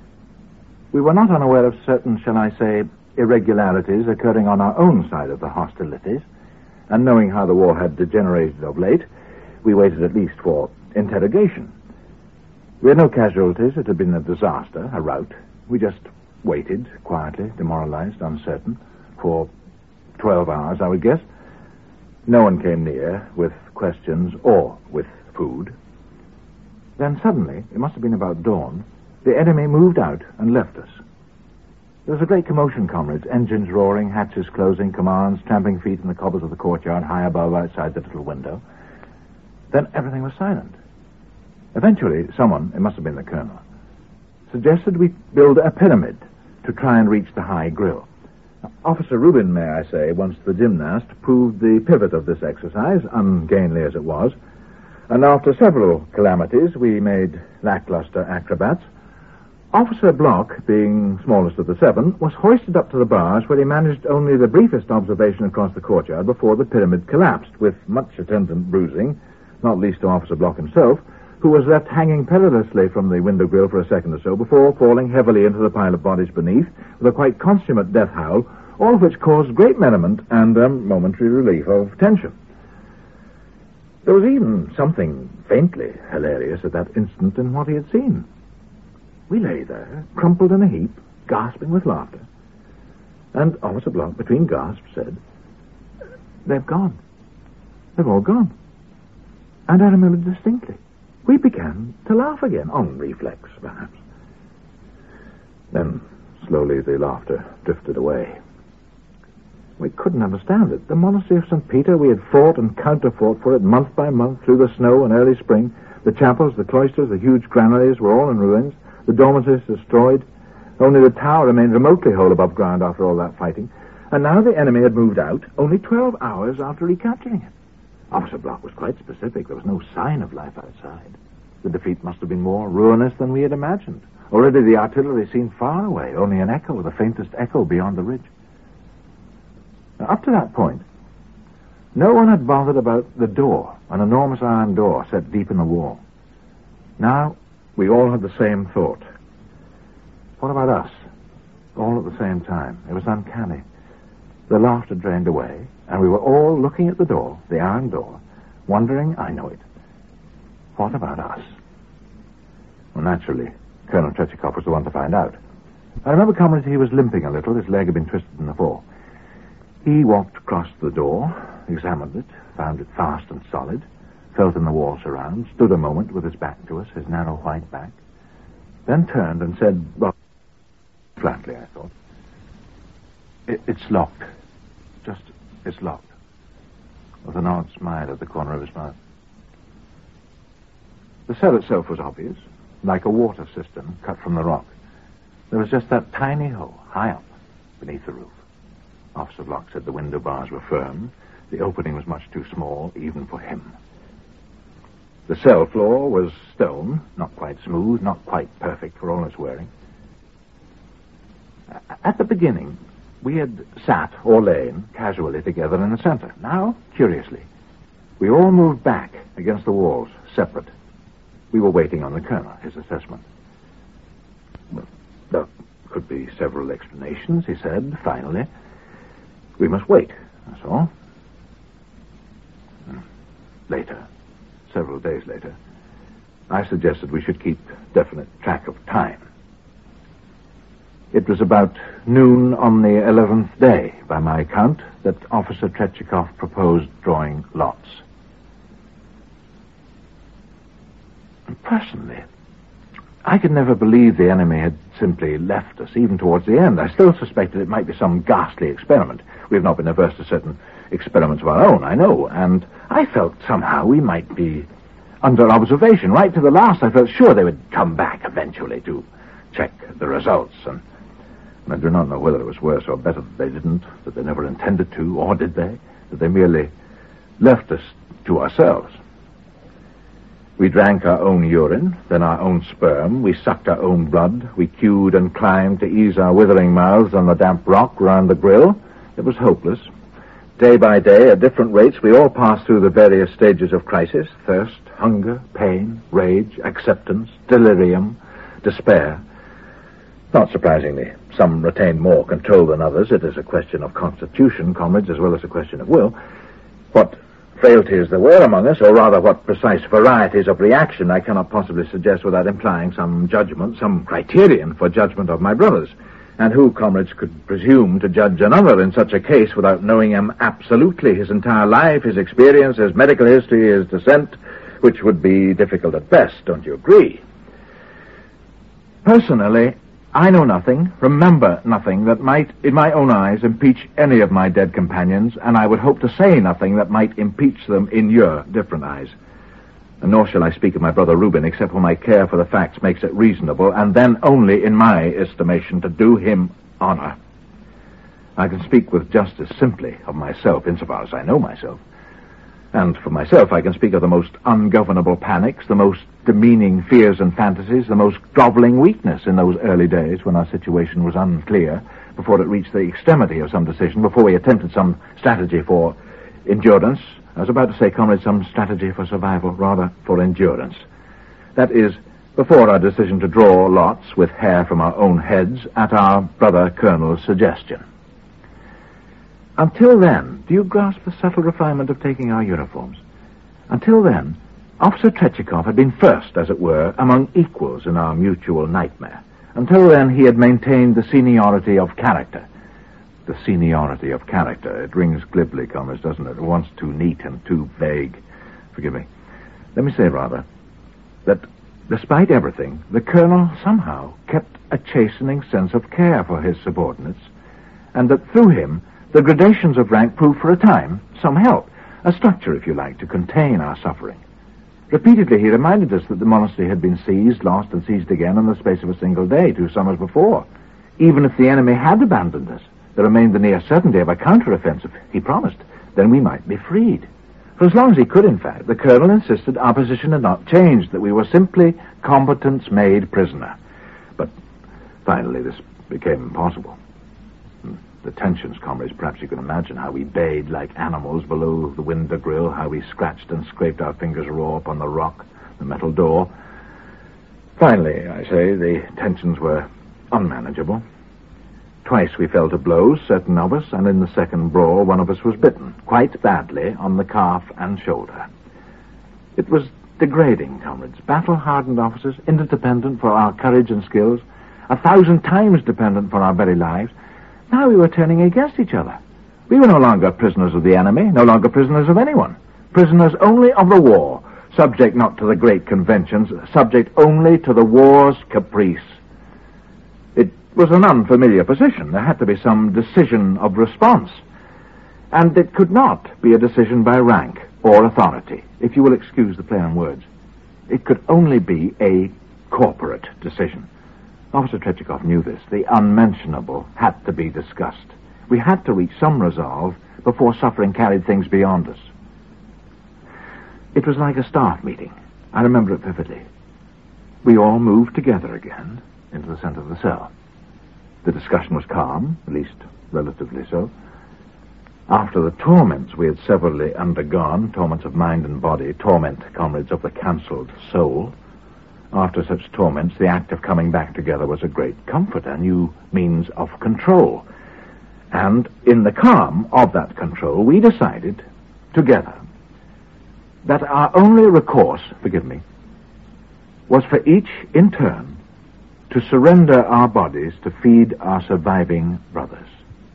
We were not unaware of certain, shall I say, irregularities occurring on our own side of the hostilities, and knowing how the war had degenerated of late, we waited at least for interrogation. We had no casualties. It had been a disaster, a rout. We just waited, quietly, demoralized, uncertain, for twelve hours, I would guess. No one came near with questions or with food. Then suddenly, it must have been about dawn, the enemy moved out and left us. There was a great commotion, comrades, engines roaring, hatches closing, commands, tramping feet in the cobbles of the courtyard, high above outside the little window. Then everything was silent. Eventually, someone, it must have been the colonel, suggested we build a pyramid to try and reach the high grill. Officer Rubin, may I say, once the gymnast, proved the pivot of this exercise, ungainly as it was. And after several calamities, we made lackluster acrobats. Officer Block, being smallest of the seven, was hoisted up to the bars where he managed only the briefest observation across the courtyard before the pyramid collapsed, with much attendant bruising, not least to Officer Block himself, who was left hanging perilously from the window grill for a second or so before falling heavily into the pile of bodies beneath with a quite consummate death howl, all of which caused great merriment and a momentary relief of tension. There was even something faintly hilarious at that instant in what he had seen. We lay there, crumpled in a heap, gasping with laughter. And Officer Block, between gasps, said, "They've gone. They've all gone." And I remember distinctly. We began to laugh again, on reflex, perhaps. Then, slowly, the laughter drifted away. We couldn't understand it. The monastery of Saint Peter, we had fought and counter-fought for it month by month through the snow and early spring. The chapels, the cloisters, the huge granaries were all in ruins. The dormitories destroyed. Only the tower remained remotely whole above ground after all that fighting. And now the enemy had moved out, only twelve hours after recapturing it. Officer Block was quite specific. There was no sign of life outside. The defeat must have been more ruinous than we had imagined. Already the artillery seemed far away, only an echo, the faintest echo beyond the ridge. Now, up to that point, no one had bothered about the door, an enormous iron door set deep in the wall. Now, we all had the same thought. What about us? All at the same time. It was uncanny. The laughter drained away, and we were all looking at the door, the iron door, wondering, I know it, what about us? Well, naturally, Colonel Tretchikoff was the one to find out. I remember, comrades, he was limping a little. His leg had been twisted in the fall. He walked across the door, examined it, found it fast and solid, felt in the wall surround, stood a moment with his back to us, his narrow white back, then turned and said, well, flatly, I thought, it, it's locked. Just, it's locked. With an odd smile at the corner of his mouth. The cell itself was obvious, like a water cistern cut from the rock. There was just that tiny hole, high up, beneath the roof. Officer Block said the window bars were firm. The opening was much too small, even for him. The cell floor was stone, not quite smooth, not quite perfect for all its wearing. At the beginning, we had sat or lain casually together in the center. Now, curiously, we all moved back against the walls, separate. We were waiting on the colonel, his assessment. Well, there could be several explanations, he said, finally. We must wait, that's all. Later, several days later, I suggested we should keep definite track of time. It was about noon on the eleventh day, by my count, that Officer Tretchikoff proposed drawing lots. Personally, I could never believe the enemy had simply left us, even towards the end. I still suspected it might be some ghastly experiment. We have not been averse to certain experiments of our own, I know, and I felt somehow we might be under observation. Right to the last, I felt sure they would come back eventually to check the results, and, and I do not know whether it was worse or better that they didn't, that they never intended to, or did they, that they merely left us to ourselves. We drank our own urine, then our own sperm. We sucked our own blood. We queued and climbed to ease our withering mouths on the damp rock round the grill. It was hopeless. Day by day, at different rates, we all passed through the various stages of crisis: thirst, hunger, pain, rage, acceptance, delirium, despair. Not surprisingly, some retained more control than others. It is a question of constitution, comrades, as well as a question of will. What frailties there were among us, or rather what precise varieties of reaction, I cannot possibly suggest without implying some judgment, some criterion for judgment of my brothers. And who, comrades, could presume to judge another in such a case without knowing him absolutely, his entire life, his experience, his medical history, his descent, which would be difficult at best, don't you agree? Personally, I know nothing, remember nothing that might, in my own eyes, impeach any of my dead companions, and I would hope to say nothing that might impeach them in your different eyes. And nor shall I speak of my brother Reuben, except when my care for the facts makes it reasonable, and then only in my estimation to do him honor. I can speak with justice simply of myself, insofar as I know myself. And for myself, I can speak of the most ungovernable panics, the most demeaning fears and fantasies, the most groveling weakness in those early days when our situation was unclear, before it reached the extremity of some decision, before we attempted some strategy for endurance. I was about to say, comrade, some strategy for survival, rather for endurance. That is, before our decision to draw lots with hair from our own heads at our brother colonel's suggestion. Until then, do you grasp the subtle refinement of taking our uniforms? Until then, Officer Trechikov had been first, as it were, among equals in our mutual nightmare. Until then, he had maintained the seniority of character. The seniority of character. It rings glibly, comrades, doesn't it? Once too neat and too vague. Forgive me. Let me say, rather, that despite everything, the colonel somehow kept a chastening sense of care for his subordinates, and that through him, the gradations of rank proved for a time some help, a structure, if you like, to contain our suffering. Repeatedly he reminded us that the monastery had been seized, lost, and seized again in the space of a single day, two summers before. Even if the enemy had abandoned us, there remained the near certainty of a counter-offensive, he promised. Then we might be freed. For as long as he could, in fact, the colonel insisted our position had not changed, that we were simply combatants made prisoner. But finally this became impossible. The tensions, comrades, perhaps you can imagine how we bayed like animals below the window grill, how we scratched and scraped our fingers raw upon the rock, the metal door. Finally, I say, the tensions were unmanageable. Twice we fell to blows, certain of us, and in the second brawl one of us was bitten, quite badly, on the calf and shoulder. It was degrading, comrades. Battle-hardened officers, interdependent for our courage and skills, a thousand times dependent for our very lives. Now we were turning against each other. We were no longer prisoners of the enemy, no longer prisoners of anyone. Prisoners only of the war, subject not to the great conventions, subject only to the war's caprice. It was an unfamiliar position. There had to be some decision of response. And it could not be a decision by rank or authority, if you will excuse the play on words. It could only be a corporate decision. Officer Trechikov knew this. The unmentionable had to be discussed. We had to reach some resolve before suffering carried things beyond us. It was like a staff meeting. I remember it vividly. We all moved together again into the center of the cell. The discussion was calm, at least relatively so. After the torments we had severally undergone, torments of mind and body, torment, comrades, of the cancelled soul, after such torments, the act of coming back together was a great comfort, a new means of control. And in the calm of that control, we decided, together, that our only recourse, forgive me, was for each, in turn, to surrender our bodies to feed our surviving brothers.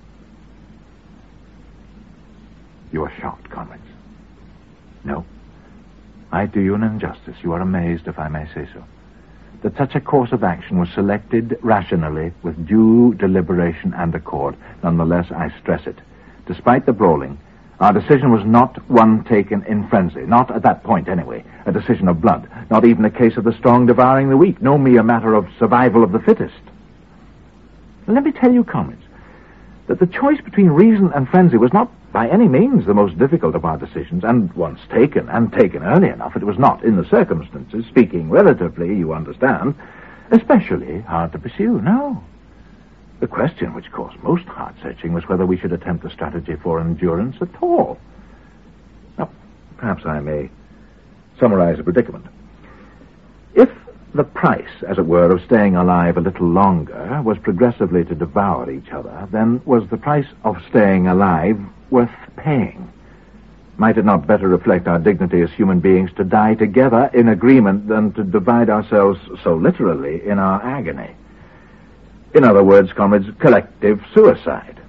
You are shocked, comrades. No. I do you an injustice. You are amazed, if I may say so. That such a course of action was selected rationally, with due deliberation and accord. Nonetheless, I stress it. Despite the brawling, our decision was not one taken in frenzy. Not at that point, anyway. A decision of blood. Not even a case of the strong devouring the weak. No mere matter of survival of the fittest. Let me tell you, comrades, that the choice between reason and frenzy was not by any means the most difficult of our decisions, and once taken, and taken early enough, it was not, in the circumstances, speaking relatively, you understand, especially hard to pursue. No. The question which caused most heart-searching was whether we should attempt a strategy for endurance at all. Now, perhaps I may summarize the predicament. If the price, as it were, of staying alive a little longer was progressively to devour each other, then was the price of staying alive worth paying? Might it not better reflect our dignity as human beings to die together in agreement than to divide ourselves so literally in our agony? In other words, comrades, collective suicide.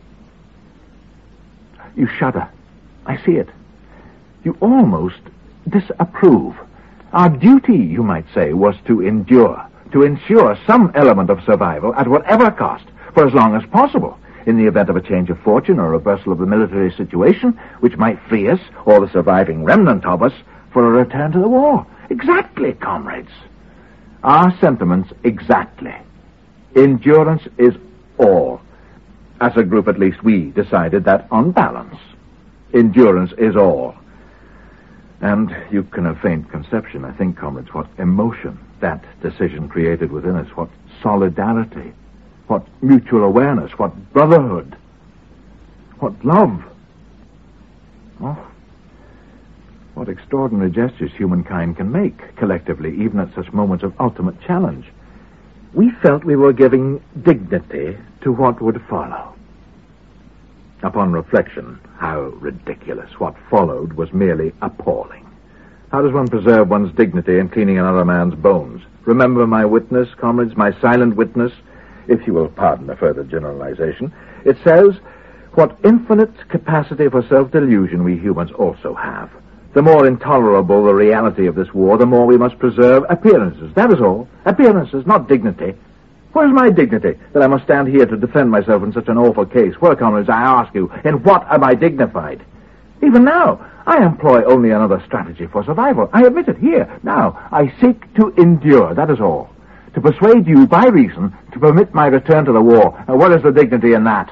You shudder. I see it. You almost disapprove. Our duty, you might say, was to endure, to ensure some element of survival at whatever cost, for as long as possible, in the event of a change of fortune or a reversal of the military situation, which might free us, or the surviving remnant of us, for a return to the war. Exactly, comrades. Our sentiments exactly. Endurance is all. As a group, at least, we decided that, on balance, endurance is all. And you can have faint conception, I think, comrades, what emotion that decision created within us, what solidarity, what mutual awareness, what brotherhood, what love. Oh, what extraordinary gestures humankind can make collectively, even at such moments of ultimate challenge. We felt we were giving dignity to what would follow. Upon reflection, how ridiculous. What followed was merely appalling. How does one preserve one's dignity in cleaning another man's bones? Remember my witness, comrades, my silent witness, if you will pardon a further generalization. It says, what infinite capacity for self-delusion we humans also have. The more intolerable the reality of this war, the more we must preserve appearances. That is all. Appearances, not dignity. Where's my dignity that I must stand here to defend myself in such an awful case? Where, comrades, I ask you, in what am I dignified? Even now, I employ only another strategy for survival. I admit it here. Now, I seek to endure, that is all. To persuade you, by reason, to permit my return to the war. Now, what is the dignity in that?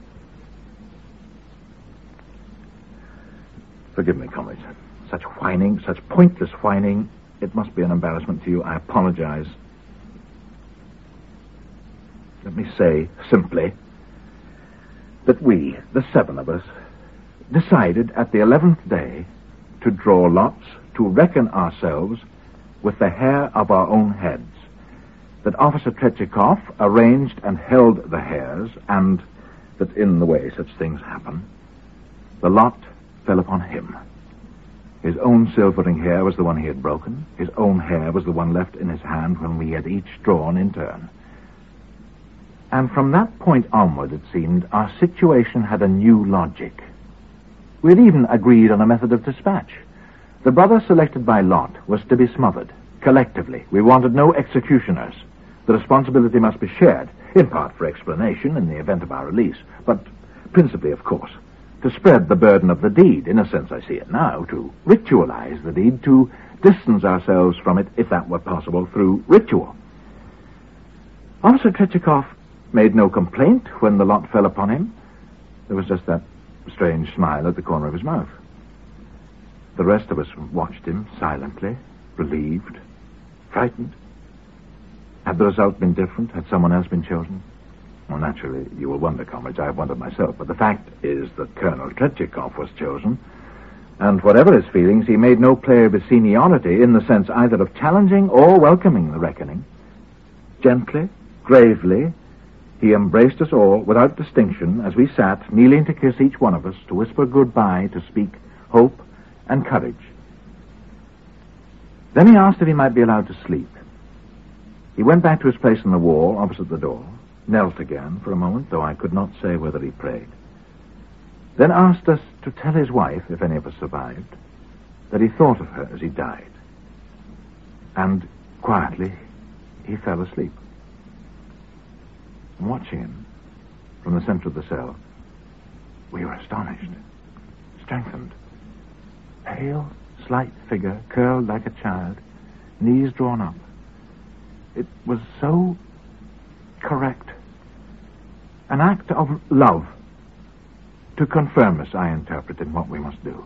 Forgive me, comrades. Such whining, such pointless whining, it must be an embarrassment to you. I apologize. Let me say, simply, that we, the seven of us, decided at the eleventh day to draw lots, to reckon ourselves with the hair of our own heads. That Officer Tretchikov arranged and held the hairs, and that in the way such things happen, the lot fell upon him. His own silvering hair was the one he had broken. His own hair was the one left in his hand when we had each drawn in turn. And from that point onward, it seemed, our situation had a new logic. We had even agreed on a method of dispatch. The brother selected by lot was to be smothered, collectively. We wanted no executioners. The responsibility must be shared, in part for explanation in the event of our release, but principally, of course, to spread the burden of the deed, in a sense I see it now, to ritualize the deed, to distance ourselves from it, if that were possible, through ritual. Officer Tretchikov made no complaint when the lot fell upon him. There was just that strange smile at the corner of his mouth. The rest of us watched him silently, relieved, frightened. Had the result been different? Had someone else been chosen? Well, naturally, you will wonder, comrades. I have wondered myself. But the fact is that Colonel Tretchikov was chosen, and whatever his feelings, he made no play of his seniority in the sense either of challenging or welcoming the reckoning. Gently, gravely, he embraced us all without distinction as we sat, kneeling to kiss each one of us, to whisper goodbye, to speak hope and courage. Then he asked if he might be allowed to sleep. He went back to his place in the wall opposite the door, knelt again for a moment, though I could not say whether he prayed, then asked us to tell his wife, if any of us survived, that he thought of her as he died. And quietly, he fell asleep. Watching him from the center of the cell, we were astonished, strengthened. Pale, slight figure, curled like a child, knees drawn up. It was so correct. An act of love to confirm us, I interpret, in what we must do.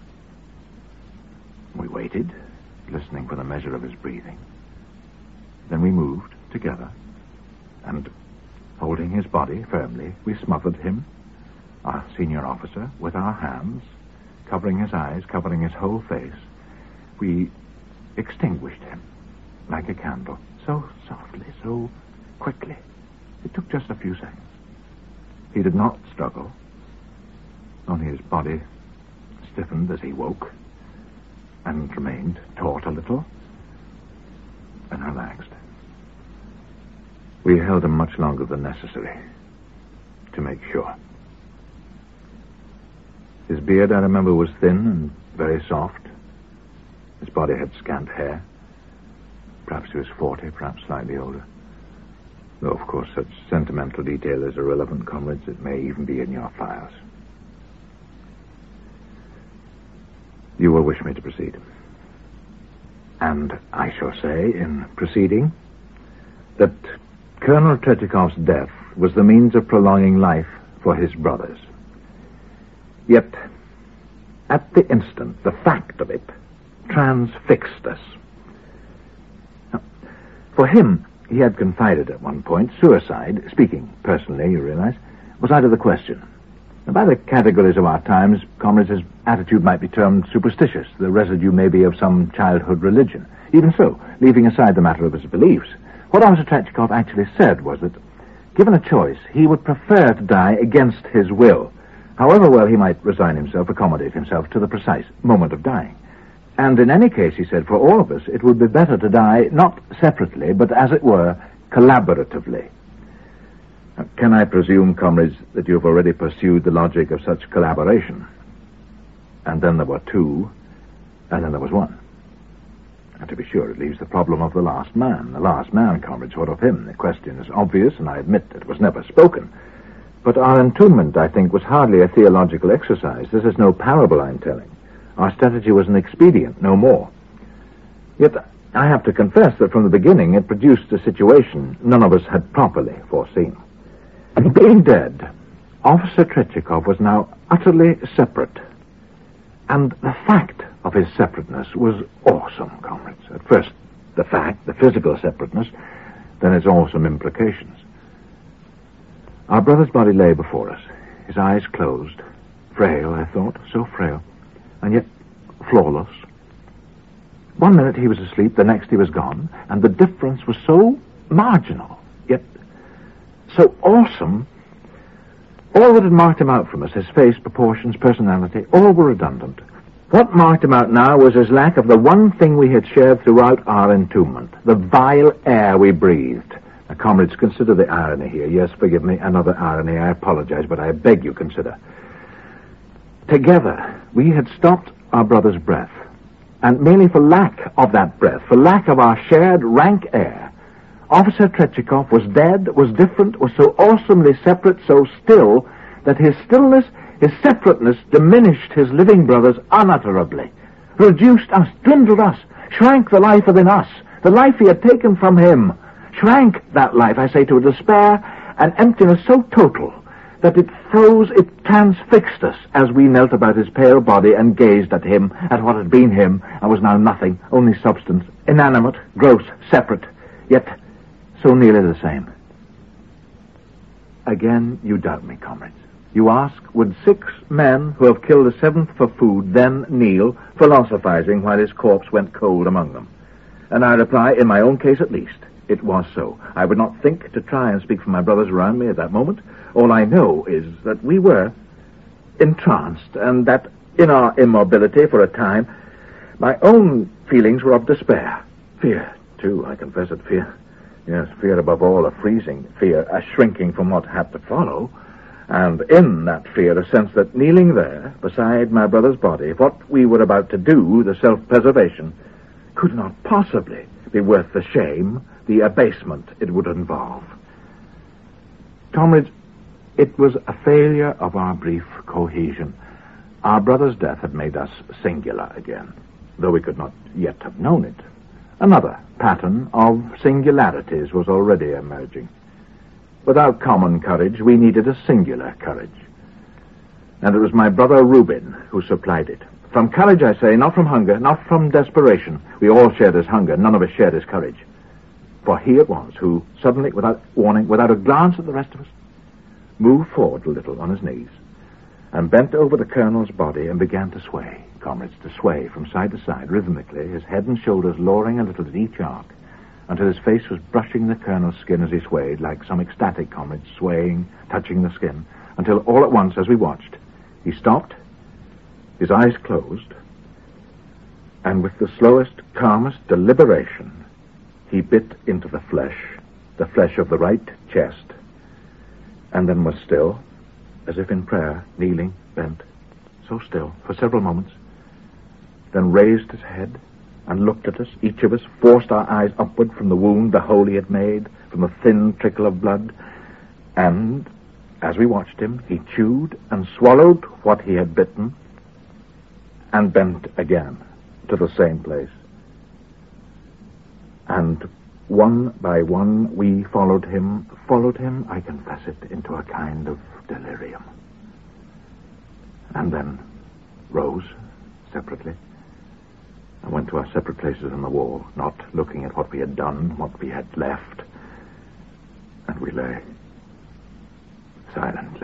We waited, listening for the measure of his breathing. Then we moved together, and holding his body firmly, we smothered him, our senior officer, with our hands, covering his eyes, covering his whole face. We extinguished him like a candle, so softly, so quickly. It took just a few seconds. He did not struggle. Only his body stiffened as he woke and remained taut a little and relaxed. We held him much longer than necessary to make sure. His beard, I remember, was thin and very soft. His body had scant hair. Perhaps he was forty, perhaps slightly older. Though, of course, such sentimental detail is irrelevant, comrades. It may even be in your files. You will wish me to proceed. And I shall say, in proceeding, that Colonel Tretchikov's death was the means of prolonging life for his brothers. Yet, at the instant, the fact of it transfixed us. Now, for him, he had confided at one point, suicide, speaking personally, you realize, was out of the question. And by the categories of our times, comrades, his attitude might be termed superstitious. The residue may be of some childhood religion. Even so, leaving aside the matter of his beliefs, what Officer Trechikov actually said was that, given a choice, he would prefer to die against his will, however well he might resign himself, accommodate himself to the precise moment of dying. And in any case, he said, for all of us, it would be better to die not separately, but, as it were, collaboratively. Now, can I presume, comrades, that you have already pursued the logic of such collaboration? And then there were two, and then there was one. And to be sure, it leaves the problem of the last man. The last man, comrades, what of him? The question is obvious, and I admit it was never spoken. But our entombment, I think, was hardly a theological exercise. This is no parable I'm telling. Our strategy was an expedient, no more. Yet I have to confess that from the beginning it produced a situation none of us had properly foreseen. Being dead, Officer Trechikov was now utterly separate. And the fact of his separateness was awesome, comrades. At first, the fact, the physical separateness, then its awesome implications. Our brother's body lay before us, his eyes closed, frail, I thought, so frail, and yet flawless. One minute he was asleep, the next he was gone, and the difference was so marginal, yet so awesome. All that had marked him out from us, his face, proportions, personality, all were redundant. What marked him out now was his lack of the one thing we had shared throughout our entombment, the vile air we breathed. Now, comrades, consider the irony here. Yes, forgive me, another irony. I apologize, but I beg you consider. Together, we had stopped our brother's breath, and merely for lack of that breath, for lack of our shared rank air, Officer Trechikov was dead, was different, was so awesomely separate, so still, that his stillness, his separateness, diminished his living brothers unutterably, reduced us, dwindled us, shrank the life within us, the life he had taken from him, shrank that life, I say, to a despair and emptiness so total that it froze, it transfixed us as we knelt about his pale body and gazed at him, at what had been him, and was now nothing, only substance, inanimate, gross, separate, yet so nearly the same. Again, you doubt me, comrades. You ask, would six men who have killed a seventh for food then kneel, philosophizing while his corpse went cold among them? And I reply, in my own case at least, it was so. I would not think to try and speak for my brothers around me at that moment. All I know is that we were entranced, and that in our immobility for a time, my own feelings were of despair. Fear, too, I confess it, fear. Yes, fear above all, a freezing fear, a shrinking from what had to follow. And in that fear, a sense that kneeling there, beside my brother's body, what we were about to do, the self-preservation, could not possibly be worth the shame, the abasement it would involve. Comrades, it was a failure of our brief cohesion. Our brother's death had made us singular again, though we could not yet have known it. Another pattern of singularities was already emerging. Without common courage, we needed a singular courage. And it was my brother Reuben who supplied it. From courage, I say, not from hunger, not from desperation. We all shared his hunger, none of us shared his courage. For he it was who, suddenly, without warning, without a glance at the rest of us, moved forward a little on his knees and bent over the colonel's body and began to sway, comrades, to sway from side to side, rhythmically, his head and shoulders lowering a little at each arc, until his face was brushing the colonel's skin as he swayed, like some ecstatic comrade swaying, touching the skin, until all at once, as we watched, he stopped, his eyes closed, and with the slowest, calmest deliberation, he bit into the flesh, the flesh of the right chest, and then was still, as if in prayer, kneeling, bent, so still, for several moments, then raised his head and looked at us, each of us, forced our eyes upward from the wound, the hole he had made, from the thin trickle of blood, and, as we watched him, he chewed and swallowed what he had bitten, and bent again to the same place. And one by one we followed him, followed him, I confess it, into a kind of delirium. And then rose separately and went to our separate places on the wall, not looking at what we had done, what we had left. And we lay silently.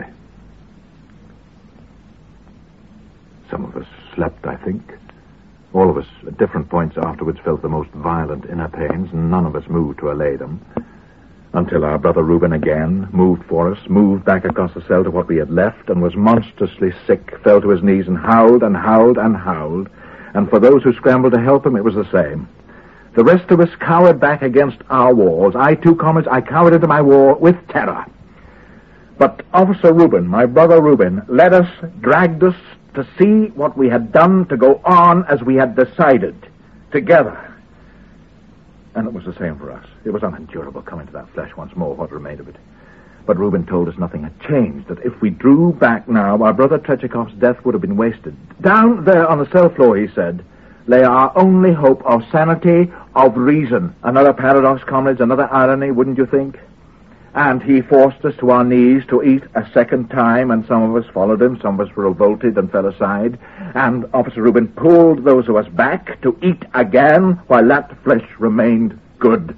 Some of us slept, I think. All of us, at different points afterwards, felt the most violent inner pains, and none of us moved to allay them. Until our brother Reuben again moved for us, moved back across the cell to what we had left, and was monstrously sick, fell to his knees and howled and howled and howled. And for those who scrambled to help him, it was the same. The rest of us cowered back against our walls. I, too, comrades, I cowered into my wall with terror. But Officer Reuben, my brother Reuben, led us, dragged us to see what we had done, to go on as we had decided, together. And it was the same for us. It was unendurable coming to that flesh once more, what remained of it. But Reuben told us nothing had changed, that if we drew back now, our brother Trechakov's death would have been wasted. Down there on the cell floor, he said, lay our only hope of sanity, of reason. Another paradox, comrades, another irony, wouldn't you think? And he forced us to our knees to eat a second time, and some of us followed him, some of us revolted and fell aside, and Officer Reuben pulled those of us back to eat again, while that flesh remained good.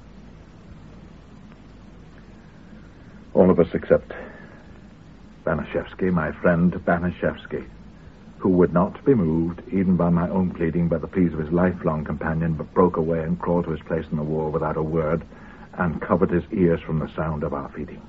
All of us except Banashevsky, my friend Banashevsky, who would not be moved, even by my own pleading, by the pleas of his lifelong companion, but broke away and crawled to his place in the wall without a word, and covered his ears from the sound of our feeding.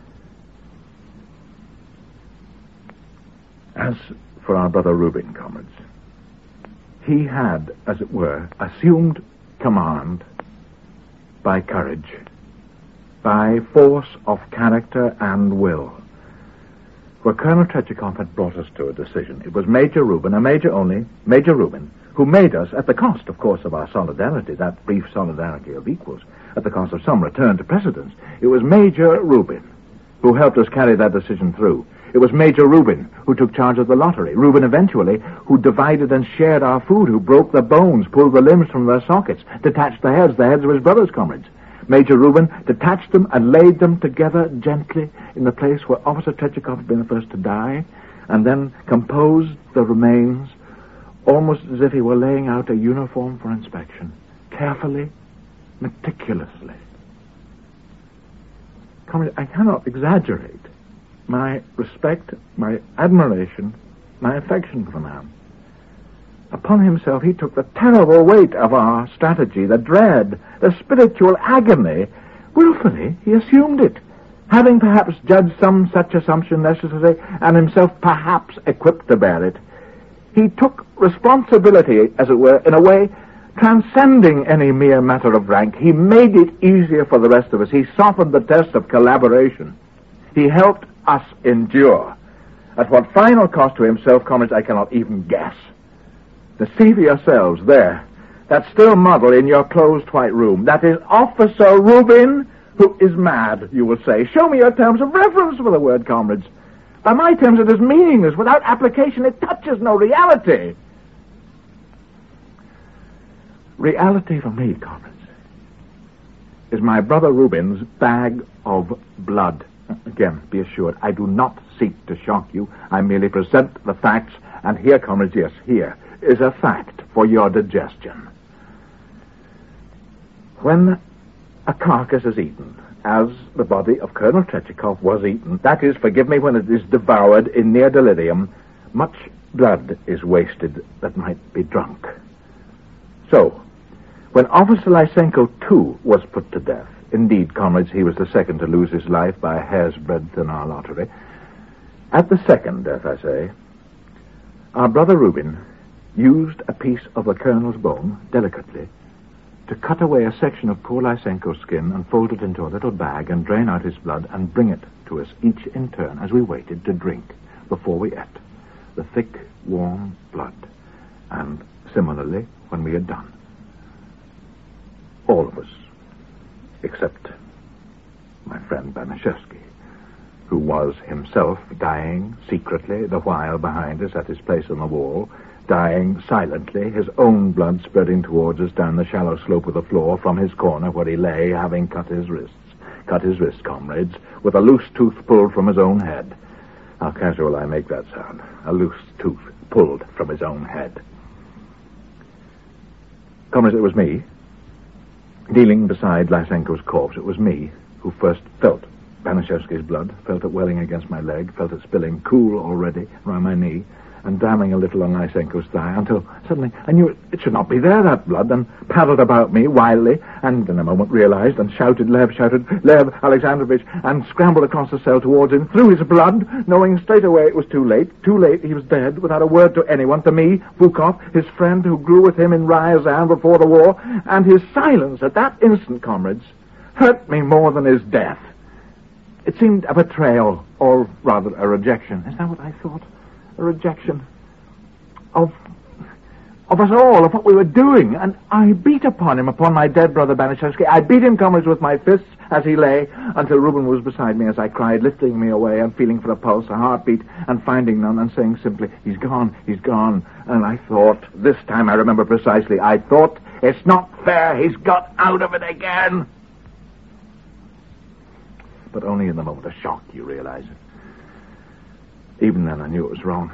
As for our brother Reuben, comrades, he had, as it were, assumed command by courage, by force of character and will. For Colonel Trechakov had brought us to a decision. It was Major Reuben, a major only, Major Reuben, who made us, at the cost, of course, of our solidarity, that brief solidarity of equals, at the cost of some return to precedence. It was Major Reuben who helped us carry that decision through. It was Major Reuben who took charge of the lottery. Reuben, eventually, who divided and shared our food, who broke the bones, pulled the limbs from their sockets, detached the heads, the heads of his brothers' comrades. Major Reuben detached them and laid them together gently in the place where Officer Trechakov had been the first to die, and then composed the remains almost as if he were laying out a uniform for inspection, carefully, meticulously. Comrade, I cannot exaggerate my respect, my admiration, my affection for the man. Upon himself he took the terrible weight of our strategy, the dread, the spiritual agony. Willfully he assumed it, having perhaps judged some such assumption necessary, and himself perhaps equipped to bear it. He took responsibility, as it were, in a way transcending any mere matter of rank. He made it easier for the rest of us. He softened the test of collaboration. He helped us endure. At what final cost to himself, comrades, I cannot even guess. To see for yourselves there, that still model in your closed white room, that is Officer Reuben, who is mad, you will say. Show me your terms of reference for the word, comrades. By my terms, it is meaningless. Without application, it touches no reality. Reality for me, comrades, is my brother Reuben's bag of blood. Again, be assured, I do not seek to shock you. I merely present the facts, and here, comrades, yes, here is a fact for your digestion. When a carcass is eaten, as the body of Colonel Trechakov was eaten, that is, forgive me, when it is devoured in near delirium, much blood is wasted that might be drunk. So, when Officer Lysenko, too, was put to death, indeed, comrades, he was the second to lose his life by a hair's breadth in our lottery, at the second death, I say, our brother Reuben used a piece of the colonel's bone, delicately, to cut away a section of poor Lysenko's skin and fold it into a little bag and drain out his blood and bring it to us, each in turn, as we waited to drink before we ate the thick, warm blood. And similarly, when we had done, all of us, except my friend Banashevsky, who was himself dying secretly the while behind us at his place on the wall, dying silently, his own blood spreading towards us down the shallow slope of the floor from his corner where he lay, having cut his wrists. Cut his wrists, comrades, with a loose tooth pulled from his own head. How casual I make that sound. A loose tooth pulled from his own head. Comrades, it was me. Kneeling beside Lysenko's corpse, it was me who first felt Banishevsky's blood, felt it welling against my leg, felt it spilling cool already around my knee, and damming a little on Lysenko's thigh, until suddenly I knew it, it should not be there, that blood, and paddled about me wildly, and in a moment realized and shouted, Lev, shouted, Lev Alexandrovich, and scrambled across the cell towards him, through his blood, knowing straight away it was too late. Too late, he was dead, without a word to anyone, to me, Vukov, his friend who grew with him in Ryazan before the war, and his silence at that instant, comrades, hurt me more than his death. It seemed a betrayal, or rather a rejection. Is that what I thought? A rejection of of us all, of what we were doing. And I beat upon him, upon my dead brother Banishevsky. I beat him, comrades, with my fists as he lay, until Reuben was beside me as I cried, lifting me away and feeling for a pulse, a heartbeat, and finding none, and saying simply, he's gone, he's gone. And I thought, this time I remember precisely, I thought, it's not fair, he's got out of it again. But only in the moment of shock you realize it. Even then I knew it was wrong.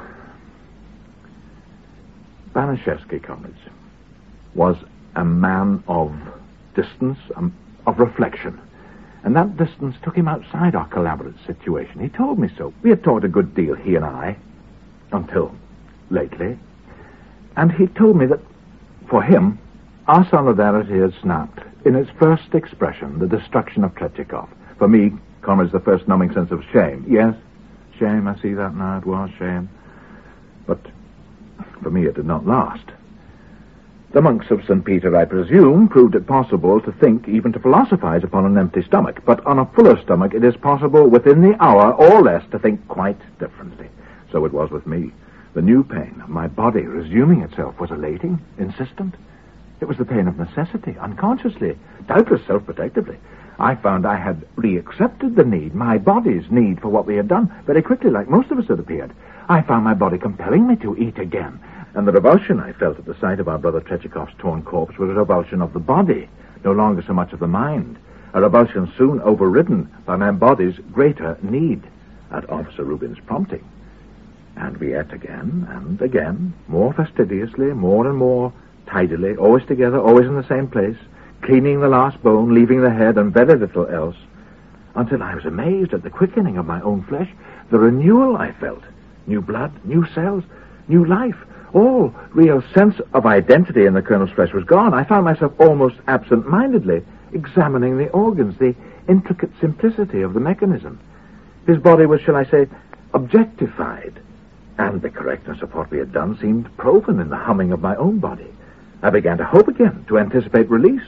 Banishevsky, comrades, was a man of distance, um, of reflection. And that distance took him outside our collaborative situation. He told me so. We had talked a good deal, he and I, until lately. And he told me that, for him, our solidarity had snapped in its first expression, the destruction of Tretyakov. For me, comrades, the first numbing sense of shame. Yes, shame, I see that now, it was shame. But for me it did not last. The monks of Saint Peter, I presume, proved it possible to think, even to philosophize upon an empty stomach. But on a fuller stomach it is possible within the hour or less to think quite differently. So it was with me. The new pain of my body resuming itself was elating, insistent. It was the pain of necessity, unconsciously, doubtless self-protectively. I found I had re-accepted the need, my body's need for what we had done, very quickly, like most of us had appeared. I found my body compelling me to eat again. And the revulsion I felt at the sight of our brother Tretyakhov's torn corpse was a revulsion of the body, no longer so much of the mind. A revulsion soon overridden by my body's greater need at Officer Rubin's prompting. And we ate again and again, more fastidiously, more and more tidily, always together, always in the same place, cleaning the last bone, leaving the head, and very little else, until I was amazed at the quickening of my own flesh, the renewal I felt. New blood, new cells, new life. All real sense of identity in the colonel's flesh was gone. I found myself almost absent-mindedly examining the organs, the intricate simplicity of the mechanism. His body was, shall I say, objectified, and the correctness of what we had done seemed proven in the humming of my own body. I began to hope again, to anticipate release.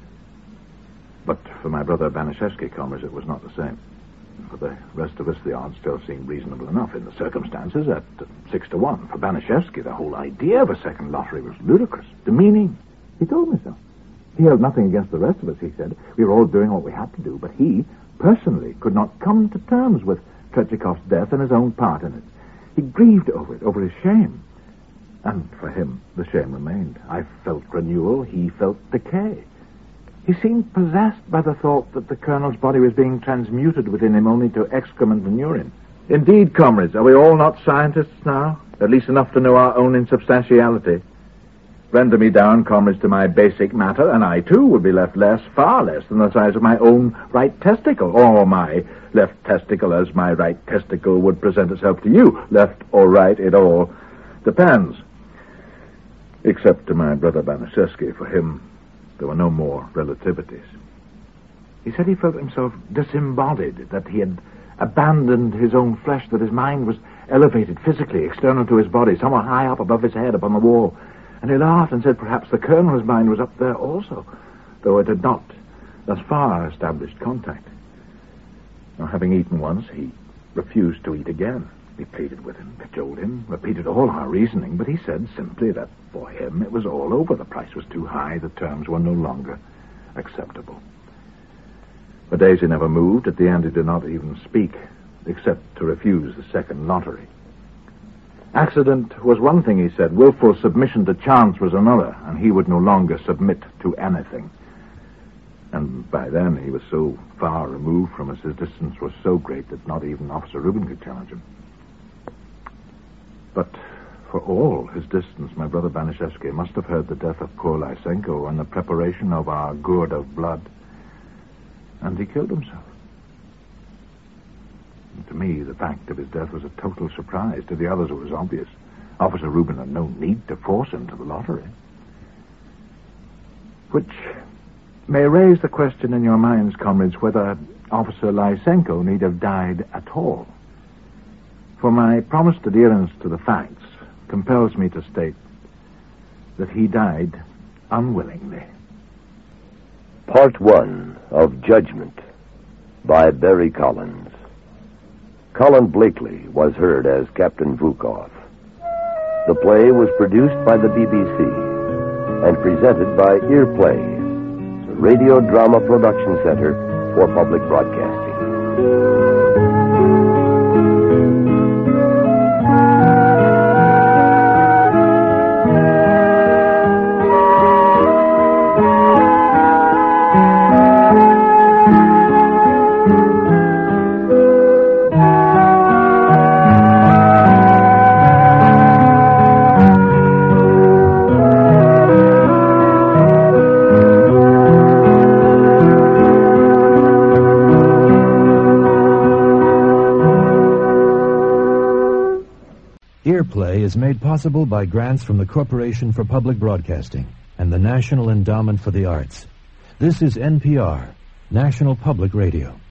But for my brother Banishevsky, comrades, it was not the same. For the rest of us, the odds still seemed reasonable enough in the circumstances at six to one. For Banishevsky, the whole idea of a second lottery was ludicrous, demeaning. He told me so. He held nothing against the rest of us, he said. We were all doing what we had to do, but he, personally, could not come to terms with Tretyakov's death and his own part in it. He grieved over it, over his shame. And for him, the shame remained. I felt renewal, he felt decay. He seemed possessed by the thought that the colonel's body was being transmuted within him only to excrement and urine. Indeed, comrades, are we all not scientists now? At least enough to know our own insubstantiality. Render me down, comrades, to my basic matter, and I, too, would be left less, far less, than the size of my own right testicle, or my left testicle as my right testicle would present itself to you. Left or right, it all depends. Except to my brother Banishevsky, for him there were no more relativities. He said he felt himself disembodied, that he had abandoned his own flesh, that his mind was elevated physically, external to his body, somewhat high up above his head upon the wall. And he laughed and said perhaps the colonel's mind was up there also, though it had not thus far established contact. Now, having eaten once, he refused to eat again. We pleaded with him, cajoled him, repeated all our reasoning, but he said simply that for him it was all over. The price was too high, the terms were no longer acceptable. For days he never moved. At the end he did not even speak, except to refuse the second lottery. Accident was one thing, he said. Willful submission to chance was another, and he would no longer submit to anything. And by then he was so far removed from us, his distance was so great that not even Officer Rubin could challenge him. But For all his distance, my brother Banishevsky must have heard the death of poor Lysenko and the preparation of our gourd of blood. And he killed himself. And to me, the fact of his death was a total surprise. To the others, it was obvious. Officer Rubin had no need to force him to the lottery. Which may raise the question in your minds, comrades, whether Officer Lysenko need have died at all. For my promised adherence to the facts compels me to state that he died unwillingly. Part one of Judgment by Barry Collins. Colin Blakely was heard as Captain Vukov. The play was produced by the B B C and presented by Earplay, the Radio Drama Production Center for Public Broadcasting. Earplay is made possible by grants from the Corporation for Public Broadcasting and the National Endowment for the Arts. This is N P R, National Public Radio.